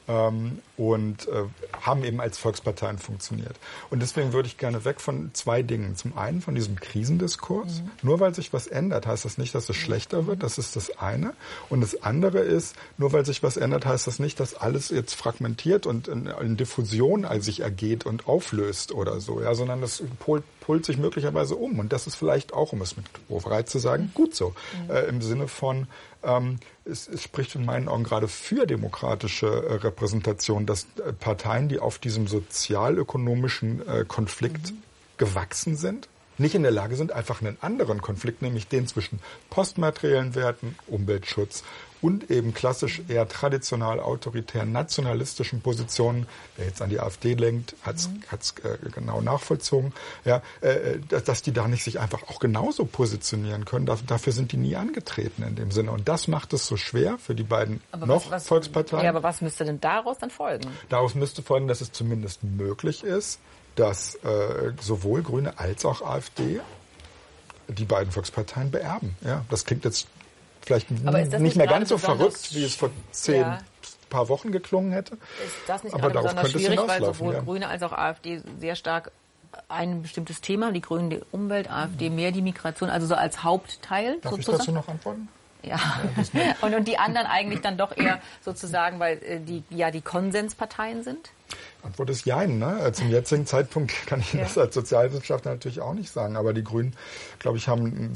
Und haben eben als Volksparteien funktioniert. Und deswegen würde ich gerne weg von zwei Dingen. Zum einen von diesem Krisendiskurs. Nur weil sich was ändert, heißt das nicht, dass es schlechter wird. Das ist das eine. Und das andere ist, nur weil sich was ändert, heißt das nicht, dass alles jetzt fragmentiert und in Diffusion sich ergeht und auflöst oder so. Ja, sondern das polt sich möglicherweise um. Und das ist vielleicht auch, um es mit Hoferei zu sagen, gut so. Im Sinne von, es spricht in meinen Augen gerade für demokratische Repräsentation, dass Parteien, die auf diesem sozialökonomischen Konflikt gewachsen sind, nicht in der Lage sind, einfach einen anderen Konflikt, nämlich den zwischen postmateriellen Werten, Umweltschutz und eben klassisch eher traditional autoritären nationalistischen Positionen, wer jetzt an die AfD lenkt, hat's genau nachvollzogen, ja, dass die da nicht sich einfach auch genauso positionieren können. Dafür sind die nie angetreten in dem Sinne. Und das macht es so schwer für die beiden Volksparteien. Ja, aber was müsste denn daraus dann folgen? Daraus müsste folgen, dass es zumindest möglich ist, dass sowohl Grüne als auch AfD die beiden Volksparteien beerben. Ja, das klingt jetzt vielleicht nicht mehr ganz so verrückt, wie es vor paar Wochen geklungen hätte. Ist das nicht aber darauf besonders schwierig, weil sowohl Grüne als auch AfD sehr stark ein bestimmtes Thema, die Grünen die Umwelt, AfD mehr die Migration, also so als Hauptteil Darf sozusagen? Ich dazu noch antworten? Ja, und die anderen eigentlich dann doch eher sozusagen, weil die Konsensparteien sind? Antwort ist Jein. Ne? Zum jetzigen Zeitpunkt kann ich das als Sozialwissenschaftler natürlich auch nicht sagen. Aber die Grünen, glaube ich, haben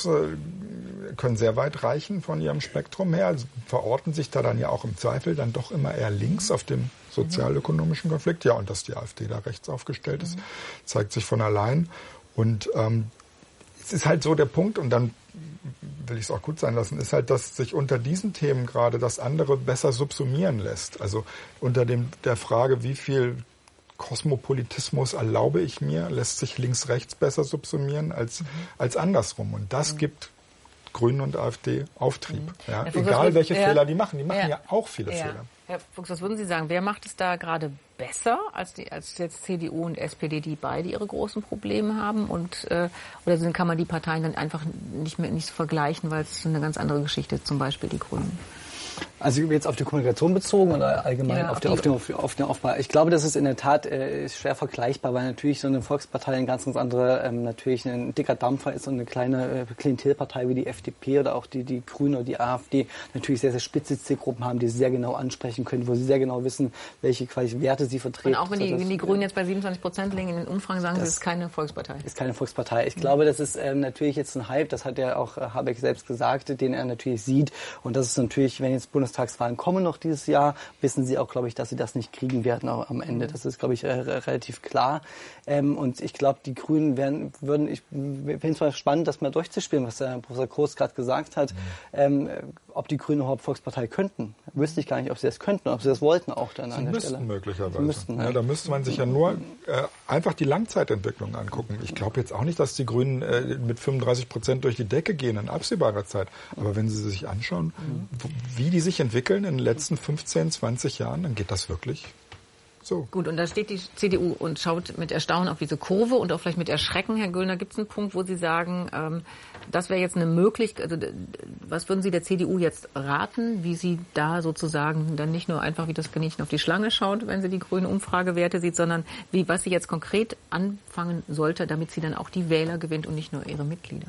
können sehr weit reichen von ihrem Spektrum her. Also verorten sich da dann ja auch im Zweifel dann doch immer eher links auf dem sozialökonomischen Konflikt. Ja, und dass die AfD da rechts aufgestellt ist, zeigt sich von allein. Und es ist halt so der Punkt, und dann will ich es auch gut sein lassen, ist halt, dass sich unter diesen Themen gerade das andere besser subsumieren lässt. Also unter der Frage, wie viel Kosmopolitismus erlaube ich mir, lässt sich links-rechts besser subsumieren als andersrum. Und das gibt Grünen und AfD Auftrieb. Ja, egal welche Fehler die machen. Die machen ja auch viele Fehler. Herr Fuchs, was würden Sie sagen? Wer macht es da gerade besser als jetzt CDU und SPD, die beide ihre großen Probleme haben? Oder kann man die Parteien dann einfach nicht so vergleichen, weil es eine ganz andere Geschichte ist, zum Beispiel die Grünen? Also jetzt auf die Kommunikation bezogen oder allgemein auf den Aufbau? Ich glaube, das ist in der Tat schwer vergleichbar, weil natürlich so eine Volkspartei ein ganz andere, natürlich ein dicker Dampfer ist und eine kleine Klientelpartei wie die FDP oder auch die Grünen oder die AfD natürlich sehr, sehr spitze Zielgruppen haben, die sie sehr genau ansprechen können, wo sie sehr genau wissen, welche Werte sie vertreten. Und auch wenn die Grünen jetzt bei 27% liegen in den Umfragen, sagen sie, es ist keine Volkspartei. Ist keine Volkspartei. Ich glaube, das ist natürlich jetzt ein Hype, das hat ja auch Habeck selbst gesagt, den er natürlich sieht. Und das ist natürlich, wenn jetzt Bundestagswahlen kommen noch dieses Jahr, wissen sie auch, glaube ich, dass sie das nicht kriegen werden am Ende. Das ist, glaube ich, relativ klar. Und ich glaube, die Grünen ich finde es mal spannend, das mal durchzuspielen, was der Professor Groß gerade gesagt hat, ob die Grünen überhaupt Volkspartei könnten. Wüsste ich gar nicht, ob sie das könnten, ob sie das wollten auch dann an der Stelle. Möglicherweise. Ja, da müsste man sich ja nur einfach die Langzeitentwicklung angucken. Ich glaube jetzt auch nicht, dass die Grünen mit 35% durch die Decke gehen in absehbarer Zeit. Aber wenn Sie sich anschauen, wie die sich entwickeln in den letzten 15, 20 Jahren, dann geht das wirklich so. Gut, und da steht die CDU und schaut mit Erstaunen auf diese Kurve und auch vielleicht mit Erschrecken. Herr Göllner, gibt es einen Punkt, wo Sie sagen, das wäre jetzt eine Möglichkeit, also was würden Sie der CDU jetzt raten, wie sie da sozusagen dann nicht nur einfach wie das Kaninchen auf die Schlange schaut, wenn sie die grüne Umfragewerte sieht, sondern was sie jetzt konkret anfangen sollte, damit sie dann auch die Wähler gewinnt und nicht nur ihre Mitglieder?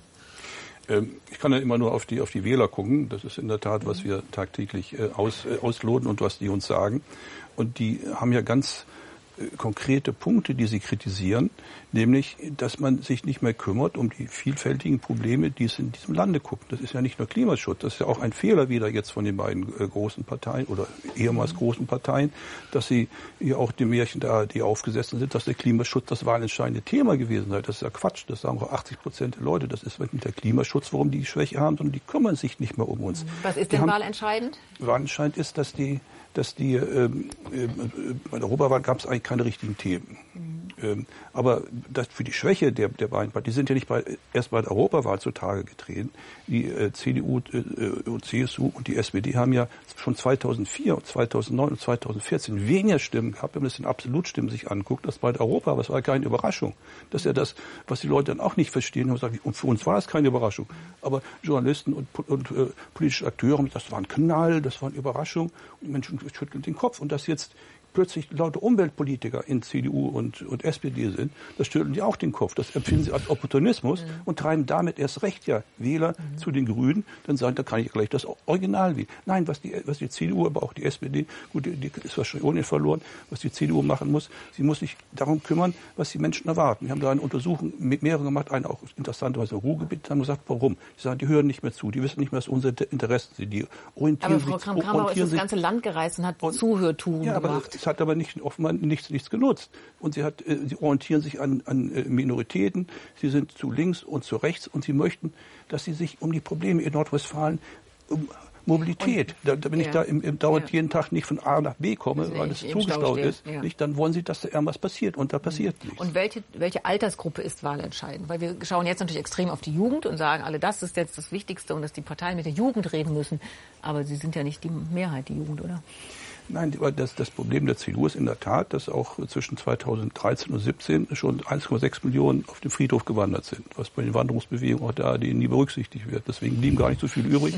Ich kann ja immer nur auf die Wähler gucken. Das ist in der Tat, was wir tagtäglich ausloten und was die uns sagen. Und die haben ja ganz konkrete Punkte, die sie kritisieren, nämlich, dass man sich nicht mehr kümmert um die vielfältigen Probleme, die es in diesem Lande gibt. Das ist ja nicht nur Klimaschutz, das ist ja auch ein Fehler wieder jetzt von den beiden großen Parteien oder ehemals großen Parteien, dass sie ja auch dem Märchen da, die aufgesessen sind, dass der Klimaschutz das wahlentscheidende Thema gewesen sei. Das ist ja Quatsch, das sagen auch 80% der Leute. Das ist nicht der Klimaschutz, warum die Schwäche haben, sondern die kümmern sich nicht mehr um uns. Was ist denn wahlentscheidend? Wahlentscheidend ist, dass die dass bei der Europawahl gab es eigentlich keine richtigen Themen. Aber für die Schwäche der beiden Parteien, die sind ja nicht erst bei der Europawahl zutage getreten. Die CDU, CSU und die SPD haben ja schon 2004, 2009 und 2014 weniger Stimmen gehabt, wenn man das in Absolutstimmen sich anguckt, als bei der Europawahl. Das war keine Überraschung. Das ist ja das, was die Leute dann auch nicht verstehen. Und für uns war es keine Überraschung. Aber Journalisten und politische Akteure, das war ein Knall, das war eine Überraschung. Und die Menschen schütteln den Kopf. Und dass jetzt plötzlich laute Umweltpolitiker in CDU und SPD sind, das schütteln die auch den Kopf. Das empfinden sie als Opportunismus und treiben damit erst recht ja Wähler zu den Grünen. Dann sagen, da kann ich gleich das Original wählen. Nein, was die CDU, aber auch die SPD, gut, die ist wahrscheinlich ohnehin verloren, was die CDU machen muss, sie muss sich darum kümmern, was die Menschen erwarten. Wir haben da eine Untersuchung mit mehreren gemacht, eine auch interessanterweise im Ruhrgebiet, haben gesagt, warum? Die sagen, die hören nicht mehr zu, die wissen nicht mehr, was unsere Interessen sind, die orientieren sich. Aber Frau Kramp-Karrenbauer ist das ganze Land gereist und hat Zuhörtouren gemacht. Es hat aber offenbar nichts genutzt. Und sie orientieren sich an Minoritäten, sie sind zu links und zu rechts und sie möchten, dass sie sich um die Probleme in Nordrhein-Westfalen, Mobilität, da bin ich da dauernd jeden Tag nicht von A nach B komme, weil es zugestaut ist, nicht, dann wollen sie, dass da irgendwas passiert und da passiert nichts. Und welche Altersgruppe ist wahlentscheidend? Weil wir schauen jetzt natürlich extrem auf die Jugend und sagen alle, das ist jetzt das Wichtigste und dass die Parteien mit der Jugend reden müssen. Aber sie sind ja nicht die Mehrheit, die Jugend, oder? Nein, das Problem der CDU ist in der Tat, dass auch zwischen 2013 und 2017 schon 1,6 Millionen auf den Friedhof gewandert sind, was bei den Wanderungsbewegungen auch der ARD nie berücksichtigt wird. Deswegen blieben gar nicht so viele übrig,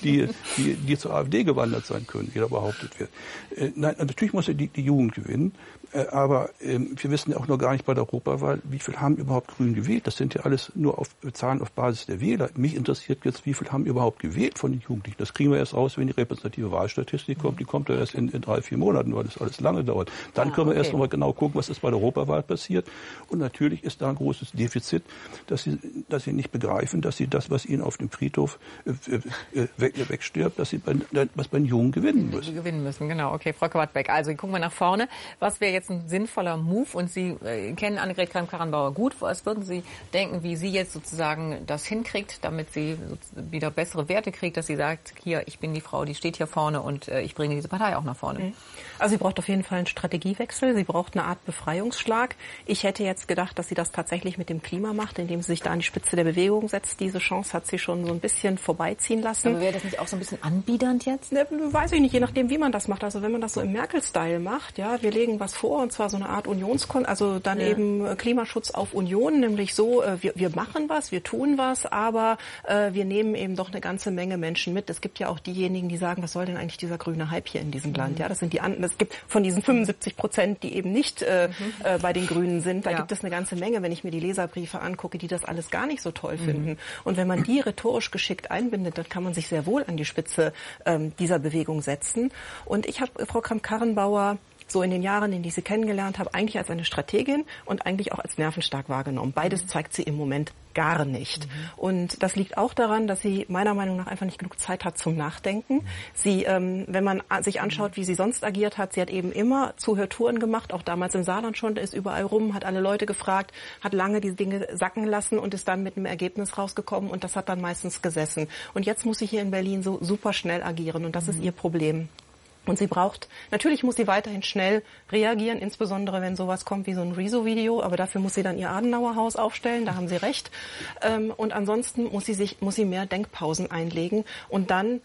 die zur AfD gewandert sein können, wie da behauptet wird. Nein, natürlich muss ja die Jugend gewinnen, aber wir wissen ja auch noch gar nicht bei der Europawahl, wie viel haben überhaupt Grün gewählt. Das sind ja alles nur Zahlen auf Basis der Wähler. Mich interessiert jetzt, wie viel haben überhaupt gewählt von den Jugendlichen. Das kriegen wir erst raus, wenn die repräsentative Wahlstatistik kommt. Die kommt ja erst in 3-4 Monaten, weil das alles lange dauert. Dann können wir erst noch mal genau gucken, was ist bei der Europawahl passiert. Und natürlich ist da ein großes Defizit, dass sie nicht begreifen, dass sie das, was ihnen auf dem Friedhof wegstirbt, dass sie was bei den Jungen gewinnen müssen. Gewinnen müssen, genau. Okay, Frau Quadbeck. Also gucken wir nach vorne. Was wäre jetzt ein sinnvoller Move? Und Sie kennen Annegret Kramp-Karrenbauer gut. Was würden Sie denken, wie sie jetzt sozusagen das hinkriegt, damit sie wieder bessere Werte kriegt, dass sie sagt, hier, ich bin die Frau, die steht hier vorne und ich bringe diese Partei auch nach vorne? Also sie braucht auf jeden Fall einen Strategiewechsel. Sie braucht eine Art Befreiungsschlag. Ich hätte jetzt gedacht, dass sie das tatsächlich mit dem Klima macht, indem sie sich da an die Spitze der Bewegung setzt. Diese Chance hat sie schon so ein bisschen vorbeiziehen lassen. Aber wäre das nicht auch so ein bisschen anbiedernd jetzt? Ne, weiß ich nicht, je nachdem, wie man das macht. Also wenn man das so im Merkel-Style macht, ja, wir legen was vor, und zwar so eine Art also dann eben Klimaschutz auf Union, nämlich so, wir machen was, wir tun was, aber wir nehmen eben doch eine ganze Menge Menschen mit. Es gibt ja auch diejenigen, die sagen, was soll denn eigentlich dieser grüne Hype hier in diesem Land? Ja, das sind die anderen. Es gibt von diesen 75%, die eben nicht bei den Grünen sind, da gibt es eine ganze Menge, wenn ich mir die Leserbriefe angucke, die das alles gar nicht so toll finden. Und wenn man die rhetorisch geschickt einbindet, dann kann man sich sehr wohl an die Spitze dieser Bewegung setzen. Und ich habe Frau Kramp-Karrenbauer so in den Jahren, in die ich sie kennengelernt habe, eigentlich als eine Strategin und eigentlich auch als nervenstark wahrgenommen. Beides zeigt sie im Moment gar nicht. Und das liegt auch daran, dass sie meiner Meinung nach einfach nicht genug Zeit hat zum Nachdenken. Sie, wenn man sich anschaut, wie sie sonst agiert hat, sie hat eben immer Zuhörtouren gemacht, auch damals im Saarland schon, ist überall rum, hat alle Leute gefragt, hat lange die Dinge sacken lassen und ist dann mit einem Ergebnis rausgekommen und das hat dann meistens gesessen. Und jetzt muss sie hier in Berlin so super schnell agieren und das ist ihr Problem. Und natürlich muss sie weiterhin schnell reagieren, insbesondere wenn sowas kommt wie so ein Rezo-Video, aber dafür muss sie dann ihr Adenauer-Haus aufstellen, da haben Sie recht. Und ansonsten muss sie mehr Denkpausen einlegen und dann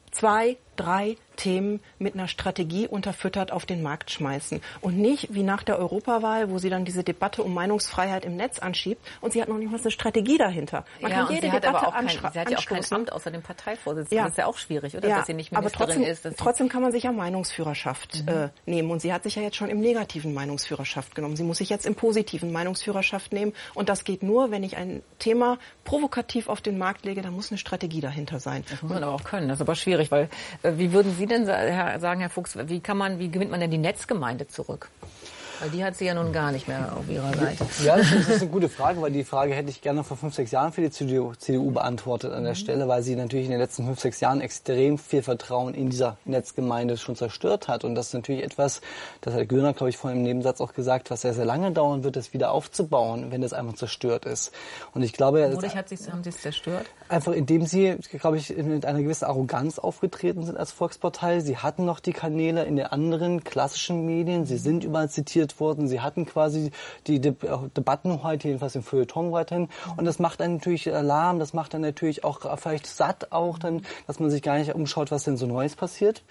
2, 3 Themen mit einer Strategie unterfüttert auf den Markt schmeißen. Und nicht wie nach der Europawahl, wo sie dann diese Debatte um Meinungsfreiheit im Netz anschiebt und sie hat noch nicht mal eine Strategie dahinter. Man kann jede Debatte anstoßen. Sie hat ja auch kein Amt außer dem Parteivorsitzenden. Ja. Das ist ja auch schwierig, oder? Dass sie nicht Ministerin ist. Trotzdem kann man sich ja Meinungsführerschaft nehmen. Und sie hat sich ja jetzt schon im negativen Meinungsführerschaft genommen. Sie muss sich jetzt im positiven Meinungsführerschaft nehmen. Und das geht nur, wenn ich ein Thema provokativ auf den Markt lege, da muss eine Strategie dahinter sein. Das muss man aber auch können. Das ist aber schwierig, weil wie würden Sie denn sagen, Herr Fuchs, wie gewinnt man denn die Netzgemeinde zurück? Weil die hat sie ja nun gar nicht mehr auf ihrer Seite. Ja, das ist eine gute Frage, weil die Frage hätte ich gerne vor 5-6 Jahren für die CDU beantwortet an der Stelle, weil sie natürlich in den letzten 5-6 Jahren extrem viel Vertrauen in dieser Netzgemeinde schon zerstört hat. Und das ist natürlich etwas, das hat Göhner, glaube ich, vorhin im Nebensatz auch gesagt, was sehr, sehr lange dauern wird, das wieder aufzubauen, wenn das einmal zerstört ist. Und ich glaube, wodurch haben sie es zerstört? Einfach indem sie, glaube ich, mit einer gewissen Arroganz aufgetreten sind als Volkspartei. Sie hatten noch die Kanäle in den anderen klassischen Medien. Sie sind überall zitiert worden. Sie hatten quasi die Debattenhoheit, jedenfalls im Feuilleton weiterhin. Und das macht einen natürlich Alarm. Das macht dann natürlich auch vielleicht satt auch dann, dass man sich gar nicht umschaut, was denn so Neues passiert.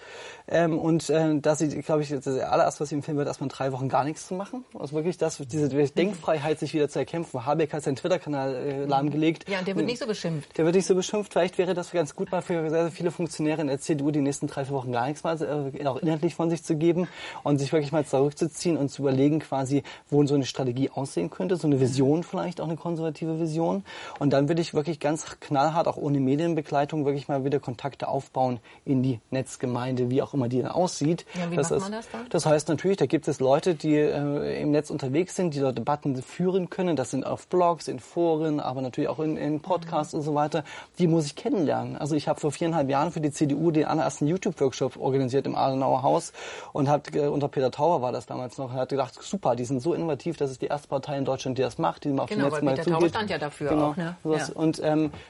Dass sie, glaube ich, das allererste, was sie empfehlen wird, erstmal 3 Wochen gar nichts zu machen. Also wirklich diese Denkfreiheit sich wieder zu erkämpfen. Habeck hat seinen Twitter-Kanal lahmgelegt. Ja, und der wird nicht so beschimpft. Der wird nicht so beschimpft. Vielleicht wäre das ganz gut mal für sehr, sehr viele Funktionäre in der CDU die nächsten 3-4 Wochen gar nichts mal auch inhaltlich von sich zu geben und sich wirklich mal zurückzuziehen und zu überlegen quasi, wo so eine Strategie aussehen könnte, so eine Vision vielleicht, auch eine konservative Vision. Und dann würde ich wirklich ganz knallhart, auch ohne Medienbegleitung, wirklich mal wieder Kontakte aufbauen in die Netzgemeinde, wie auch immer die dann aussieht. Ja, wie macht man das dann? Das heißt natürlich, da gibt es Leute, die im Netz unterwegs sind, die dort Debatten führen können. Das sind auf Blogs, in Foren, aber natürlich auch in Podcasts und so weiter. Die muss ich kennenlernen. Also ich habe vor 4,5 Jahren für die CDU den allerersten YouTube-Workshop organisiert im Adenauer Haus und unter Peter Tauber war das damals noch, er hat gedacht, super, die sind so innovativ, das ist die erste Partei in Deutschland, die das macht, die auf die Netzgemeinde zugeht. Peter Tauber stand ja dafür auch. Ne? Ja. Und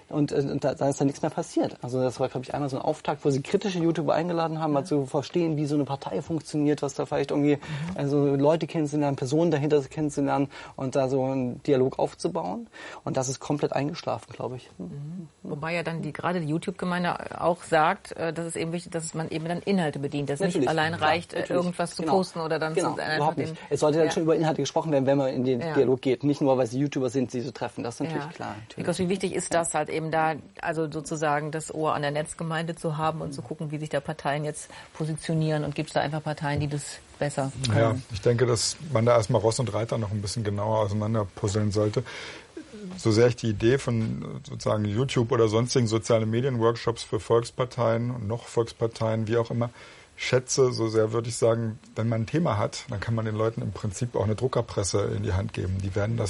da ist dann nichts mehr passiert. Also das war, glaube ich, einmal so ein Auftakt, wo sie kritische YouTuber eingeladen haben, mal zu verstehen, wie so eine Partei funktioniert, was da vielleicht irgendwie, also Leute kennenzulernen, Personen dahinter kennenzulernen und da so einen Dialog aufzubauen. Und das ist komplett eingeschlafen, glaube ich. Wobei ja dann gerade die YouTube-Gemeinde auch sagt, dass es eben wichtig ist, dass man eben dann Inhalte bedient, dass nicht allein reicht, irgendwas zu posten oder dann zu überhaupt nicht. Es sollte dann schon über Inhalte gesprochen werden, wenn man in den Dialog geht. Nicht nur, weil sie YouTuber sind, sie zu treffen. Das ist natürlich klar. Nikos, wie wichtig ist das halt eben da, also sozusagen das Ohr an der Netzgemeinde zu haben und zu gucken, wie sich da Parteien jetzt positionieren und gibt es da einfach Parteien, die das besser können? Ja, ich denke, dass man da erstmal Ross und Reiter noch ein bisschen genauer auseinander puzzeln sollte. So sehr ich die Idee von sozusagen YouTube oder sonstigen sozialen Medien-Workshops für Volksparteien und noch Volksparteien, wie auch immer, schätze, so sehr würde ich sagen, wenn man ein Thema hat, dann kann man den Leuten im Prinzip auch eine Druckerpresse in die Hand geben. Die werden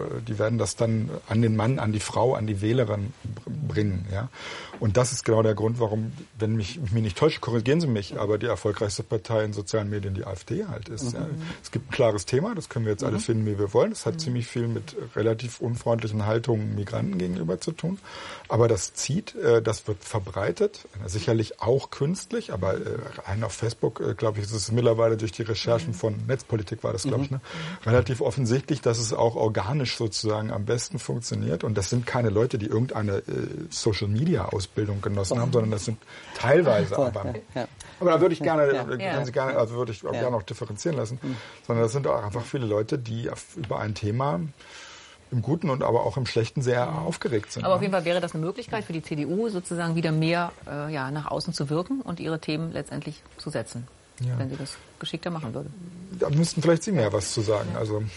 das dann an den Mann, an die Frau, an die Wählerin bringen. Ja? Und das ist genau der Grund, warum, wenn mich nicht täusche, korrigieren Sie mich, aber die erfolgreichste Partei in sozialen Medien die AfD halt ist. Ja? Es gibt ein klares Thema, das können wir jetzt alle finden, wie wir wollen. Das hat ziemlich viel mit relativ unfreundlichen Haltungen Migranten gegenüber zu tun. Aber das zieht, das wird verbreitet, sicherlich auch künstlich, aber auf Facebook, glaube ich, ist es mittlerweile durch die Recherchen von Netzpolitik war das, glaube ich, relativ offensichtlich, dass es auch organisch sozusagen am besten funktioniert. Und das sind keine Leute, die irgendeine Social-Media-Ausbildung genossen haben, sondern das sind teilweise aber da würde ich gerne, würde ich gerne noch differenzieren lassen, sondern das sind auch einfach viele Leute, die über ein Thema im Guten und aber auch im Schlechten sehr aufgeregt sind. Aber auf jeden Fall wäre das eine Möglichkeit für die CDU, sozusagen wieder mehr nach außen zu wirken und ihre Themen letztendlich zu setzen, wenn sie das geschickter machen würde. Da müssten vielleicht Sie mehr was zu sagen.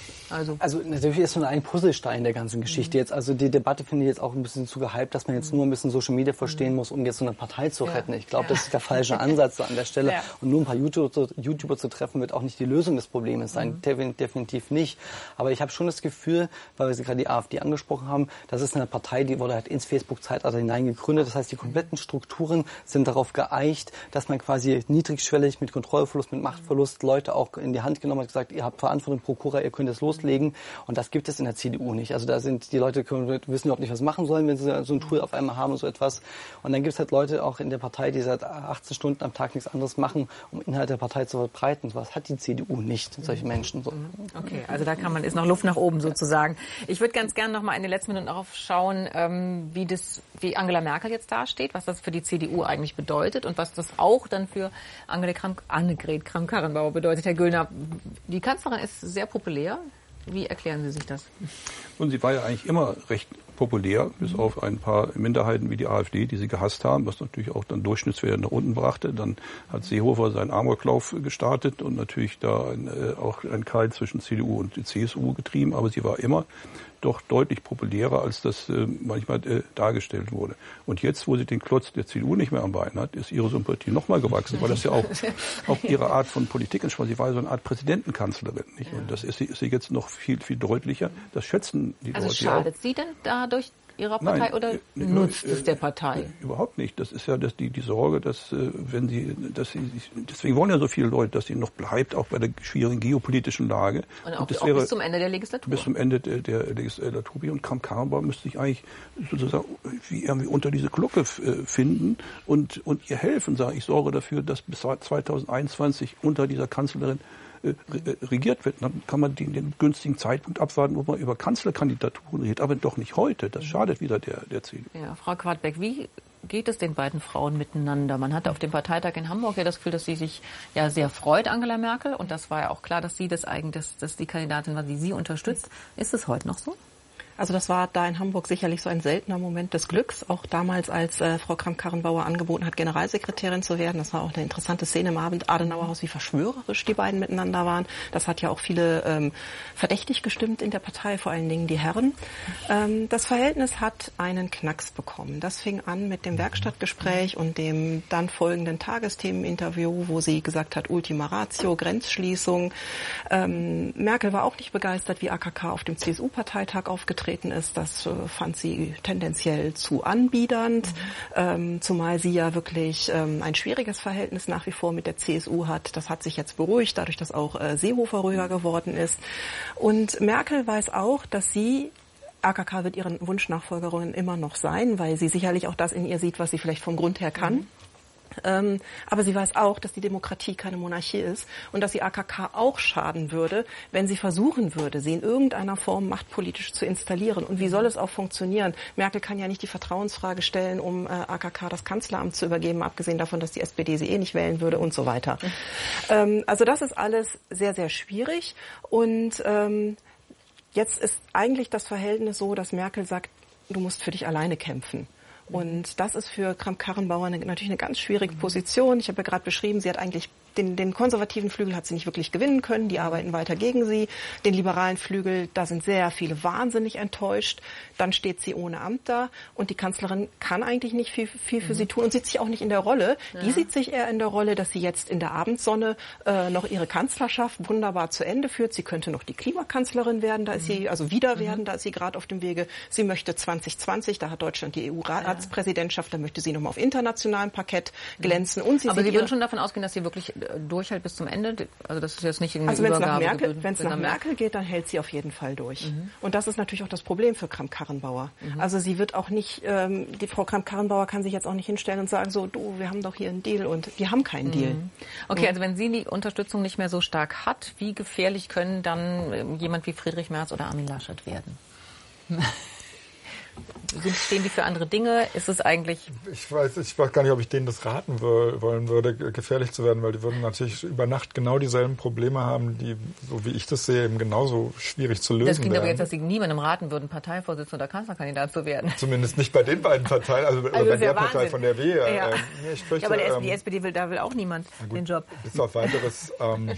Also natürlich ist so ein Puzzlestein der ganzen Geschichte jetzt. Also die Debatte finde ich jetzt auch ein bisschen zu gehypt, dass man jetzt nur ein bisschen Social Media verstehen muss, um jetzt so eine Partei zu retten. Ich glaube, das ist der falsche Ansatz an der Stelle. Und nur ein paar YouTuber zu treffen, wird auch nicht die Lösung des Problems sein. Definitiv nicht. Aber ich habe schon das Gefühl, weil Sie gerade die AfD angesprochen haben, das ist eine Partei, die wurde halt ins Facebook-Zeitalter hinein gegründet. Das heißt, die kompletten Strukturen sind darauf geeicht, dass man quasi niedrigschwellig mit Kontrollverlust, mit Machtverlust Leute auch in die Hand genommen und gesagt, ihr habt Verantwortung, Prokura, ihr könnt es loslegen. Und das gibt es in der CDU nicht. Also da sind die Leute, wissen überhaupt nicht, was machen sollen, wenn sie so ein Tool auf einmal haben und so etwas. Und dann gibt es halt Leute auch in der Partei, die seit 18 Stunden am Tag nichts anderes machen, um Inhalte der Partei zu verbreiten. Was hat die CDU nicht, solche Menschen. So. Okay, also da ist noch Luft nach oben sozusagen. Ich würde ganz gerne noch mal in den letzten Minuten darauf schauen, wie Angela Merkel jetzt dasteht, was das für die CDU eigentlich bedeutet und was das auch dann für Annegret Kramp-Karrenbauer bedeutet. Herr Göllner, die Kanzlerin ist sehr populär. Wie erklären Sie sich das? Und sie war ja eigentlich immer recht populär, bis auf ein paar Minderheiten wie die AfD, die sie gehasst haben, was natürlich auch dann Durchschnittswerte nach unten brachte. Dann hat Seehofer seinen Amoklauf gestartet und natürlich da auch ein Keil zwischen CDU und CSU getrieben. Aber sie war immer doch deutlich populärer, als das manchmal dargestellt wurde. Und jetzt, wo sie den Klotz der CDU nicht mehr am Bein hat, ist ihre Sympathie nochmal gewachsen, weil das ja auch ihre Art von Politik entspricht. Sie war so eine Art Präsidentenkanzlerin, nicht? Und das ist sie jetzt noch viel, viel deutlicher. Das schätzen die Leute. Also schadet sie denn dadurch Ihrer Partei oder nutzt es der Partei? Überhaupt nicht. Das ist ja die Sorge, dass deswegen wollen ja so viele Leute, dass sie noch bleibt, auch bei der schwierigen geopolitischen Lage. Und auch bis zum Ende der Legislatur. Bis zum Ende der Legislatur. Und Kramp-Karrenbauer müsste sich eigentlich sozusagen irgendwie unter diese Glocke finden und ihr helfen. Sagen, ich sorge dafür, dass bis 2021 unter dieser Kanzlerin regiert wird. Dann kann man den günstigen Zeitpunkt abwarten, wo man über Kanzlerkandidaturen redet, aber doch nicht heute. Das schadet wieder der CDU. Ja, Frau Quadbeck, wie geht es den beiden Frauen miteinander? Man hatte auf dem Parteitag in Hamburg ja das Gefühl, dass sie sich ja sehr freut, Angela Merkel. Und das war ja auch klar, dass sie dass die Kandidatin war, die sie unterstützt. Ist es heute noch so? Also das war da in Hamburg sicherlich so ein seltener Moment des Glücks. Auch damals, als Frau Kramp-Karrenbauer angeboten hat, Generalsekretärin zu werden. Das war auch eine interessante Szene im Adenauerhaus, wie verschwörerisch die beiden miteinander waren. Das hat ja auch viele verdächtig gestimmt in der Partei, vor allen Dingen die Herren. Das Verhältnis hat einen Knacks bekommen. Das fing an mit dem Werkstattgespräch und dem dann folgenden Tagesthemeninterview, wo sie gesagt hat, Ultima Ratio, Grenzschließung. Merkel war auch nicht begeistert, wie AKK auf dem CSU-Parteitag aufgetreten ist. Das fand sie tendenziell zu anbiedernd, zumal sie ja wirklich ein schwieriges Verhältnis nach wie vor mit der CSU hat. Das hat sich jetzt beruhigt, dadurch, dass auch Seehofer ruhiger geworden ist. Und Merkel weiß auch, dass sie AKK wird ihren Wunschnachfolgerin immer noch sein, weil sie sicherlich auch das in ihr sieht, was sie vielleicht vom Grund her kann. Aber sie weiß auch, dass die Demokratie keine Monarchie ist und dass sie AKK auch schaden würde, wenn sie versuchen würde, sie in irgendeiner Form machtpolitisch zu installieren. Und wie soll es auch funktionieren? Merkel kann ja nicht die Vertrauensfrage stellen, um AKK das Kanzleramt zu übergeben, abgesehen davon, dass die SPD sie nicht wählen würde und so weiter. Also das ist alles sehr, sehr schwierig. Und jetzt ist eigentlich das Verhältnis so, dass Merkel sagt, du musst für dich alleine kämpfen. Und das ist für Kramp-Karrenbauer natürlich eine ganz schwierige Position. Ich habe ja gerade beschrieben, sie hat eigentlich den konservativen Flügel hat sie nicht wirklich gewinnen können. Die arbeiten weiter gegen sie. Den liberalen Flügel, da sind sehr viele wahnsinnig enttäuscht. Dann steht sie ohne Amt da. Und die Kanzlerin kann eigentlich nicht viel für sie tun und sieht sich auch nicht in der Rolle. Ja. Die sieht sich eher in der Rolle, dass sie jetzt in der Abendsonne noch ihre Kanzlerschaft wunderbar zu Ende führt. Sie könnte noch die Klimakanzlerin werden. Da ist sie, also wieder werden, da ist sie gerade auf dem Wege. Sie möchte 2020, da hat Deutschland die EU-Ratspräsidentschaft, da möchte sie nochmal auf internationalem Parkett glänzen. Und sie aber Sie würden schon davon ausgehen, dass sie wirklich durchhält bis zum Ende? Also das ist jetzt nicht irgendwie Übergabe. Wenn es nach Merkel geht, dann hält sie auf jeden Fall durch. Und das ist natürlich auch das Problem für Kramp-Karrenbauer. Also sie wird auch nicht, die Frau Kramp-Karrenbauer kann sich jetzt auch nicht hinstellen und sagen, so, du, wir haben doch hier einen Deal und wir haben keinen Deal. Okay, also wenn sie die Unterstützung nicht mehr so stark hat, wie gefährlich können dann jemand wie Friedrich Merz oder Armin Laschet werden? Stehen die für andere Dinge? Ist es eigentlich... Ich weiß gar nicht, ob ich denen das raten wollen würde, gefährlich zu werden, weil die würden natürlich über Nacht genau dieselben Probleme haben, die, so wie ich das sehe, eben genauso schwierig zu lösen Das klingt wären. aber jetzt, dass Sie niemandem raten würden, Parteivorsitzender oder Kanzlerkandidat zu werden. Zumindest nicht bei den beiden Parteien, also bei der Partei, von der wir ich fürchte, aber die SPD will auch niemand den Job. Bis auf Weiteres...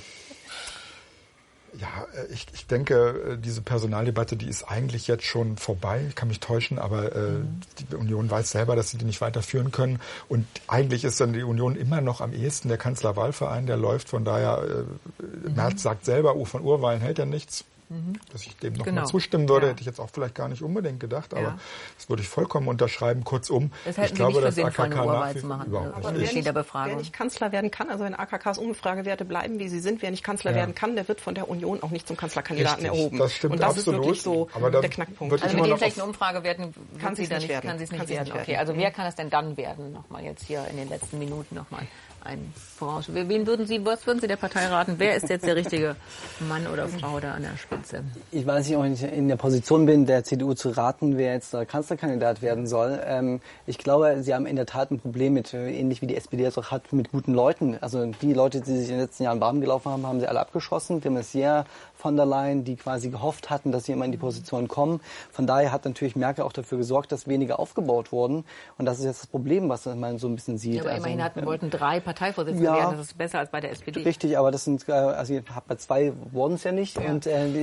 Ja, ich denke, diese Personaldebatte, die ist eigentlich jetzt schon vorbei. Ich kann mich täuschen, aber die Union weiß selber, dass sie die nicht weiterführen können. Und eigentlich ist dann die Union immer noch am ehesten der Kanzlerwahlverein, der läuft. Von daher, Merz sagt selber, von Urwahlen hält er nichts. Dass ich dem noch mal zustimmen würde, hätte ich jetzt auch vielleicht gar nicht unbedingt gedacht, aber das würde ich vollkommen unterschreiben. Kurzum, ich glaube, dass AKK nach wie vor überhaupt nicht. Wer nicht Kanzler werden kann, also wenn AKKs Umfragewerte bleiben, wie sie sind, wer nicht Kanzler werden kann, der wird von der Union auch nicht zum Kanzlerkandidaten erhoben. Das stimmt, und das absolut. ist wirklich so der Knackpunkt. Also mit den schlechten Umfragewerten kann sie es nicht werden. Okay, also wer kann es denn dann werden? Nochmal jetzt hier in den letzten Minuten nochmal ein Voraus. Was würden Sie der Partei raten? Wer ist jetzt der richtige Mann oder Frau da an der Spitze? Ich weiß nicht, ob ich in der Position bin, der CDU zu raten, wer jetzt Kanzlerkandidat werden soll. Ich glaube, sie haben in der Tat ein Problem mit, ähnlich wie die SPD es auch hat, mit guten Leuten. Also die Leute, die sich in den letzten Jahren warm gelaufen haben, haben sie alle abgeschossen. De Maizière, von der Leyen, die quasi gehofft hatten, dass sie immer in die Position kommen. Von daher hat natürlich Merkel auch dafür gesorgt, dass weniger aufgebaut wurden. Und das ist jetzt das Problem, was man so ein bisschen sieht. Ja, aber immerhin wollten 3 Parteivorsitzende werden. Das ist besser als bei der SPD. Richtig, aber das sind, also bei 2 wurden es ja nicht. Ja. Und ich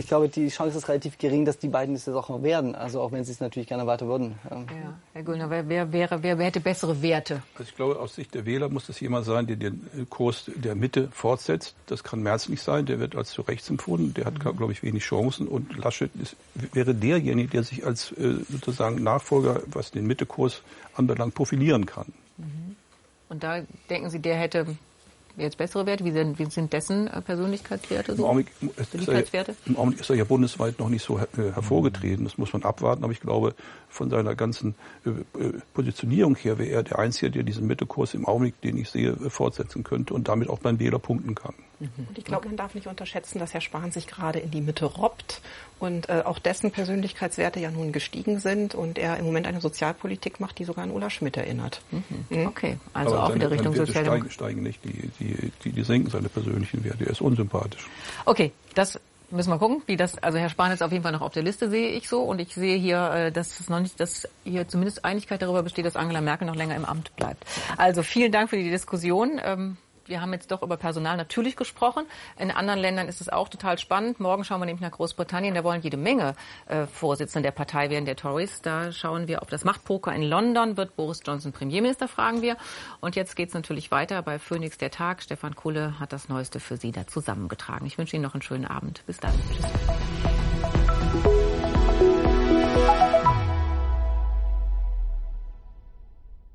ich glaube, die Chance ist relativ gering, dass die beiden es jetzt auch noch werden. Also auch wenn sie es natürlich gerne weiter würden. Ja, Herr Güllner, wer hätte bessere Werte? Also ich glaube, aus Sicht der Wähler muss es jemand sein, der den Kurs der Mitte fortsetzt. Das kann Merz nicht sein, der wird als zu rechts empfunden. Der hat, glaube ich, wenig Chancen. Und Laschet wäre derjenige, der sich als sozusagen Nachfolger, was den Mittekurs anbelangt, profilieren kann. Und da denken Sie, der hätte jetzt bessere Werte? Wie sind dessen Persönlichkeitswerte so? Im Augenblick ist er ja bundesweit noch nicht so hervorgetreten. Das muss man abwarten. Aber ich glaube, von seiner ganzen Positionierung her wäre er der Einzige, der diesen Mittekurs im Augenblick, den ich sehe, fortsetzen könnte und damit auch beim Wähler punkten kann. Und ich glaube, man darf nicht unterschätzen, dass Herr Spahn sich gerade in die Mitte robbt und auch dessen Persönlichkeitswerte ja nun gestiegen sind und er im Moment eine Sozialpolitik macht, die sogar an Ulla Schmidt erinnert. Okay, also aber auch wieder Richtung Sozialdemokratie. Steigen nicht, die senken seine persönlichen Werte. Er ist unsympathisch. Okay, das müssen wir gucken, wie das, also Herr Spahn ist auf jeden Fall noch auf der Liste, sehe ich so. Und ich sehe hier, dass hier zumindest Einigkeit darüber besteht, dass Angela Merkel noch länger im Amt bleibt. Also vielen Dank für die Diskussion. Wir haben jetzt doch über Personal natürlich gesprochen. In anderen Ländern ist es auch total spannend. Morgen schauen wir nämlich nach Großbritannien. Da wollen jede Menge Vorsitzende der Partei werden, der Tories. Da schauen wir auf das Machtpoker in London. Wird Boris Johnson Premierminister, fragen wir. Und jetzt geht es natürlich weiter bei Phoenix der Tag. Stefan Kulle hat das Neueste für Sie da zusammengetragen. Ich wünsche Ihnen noch einen schönen Abend. Bis dann. Tschüss.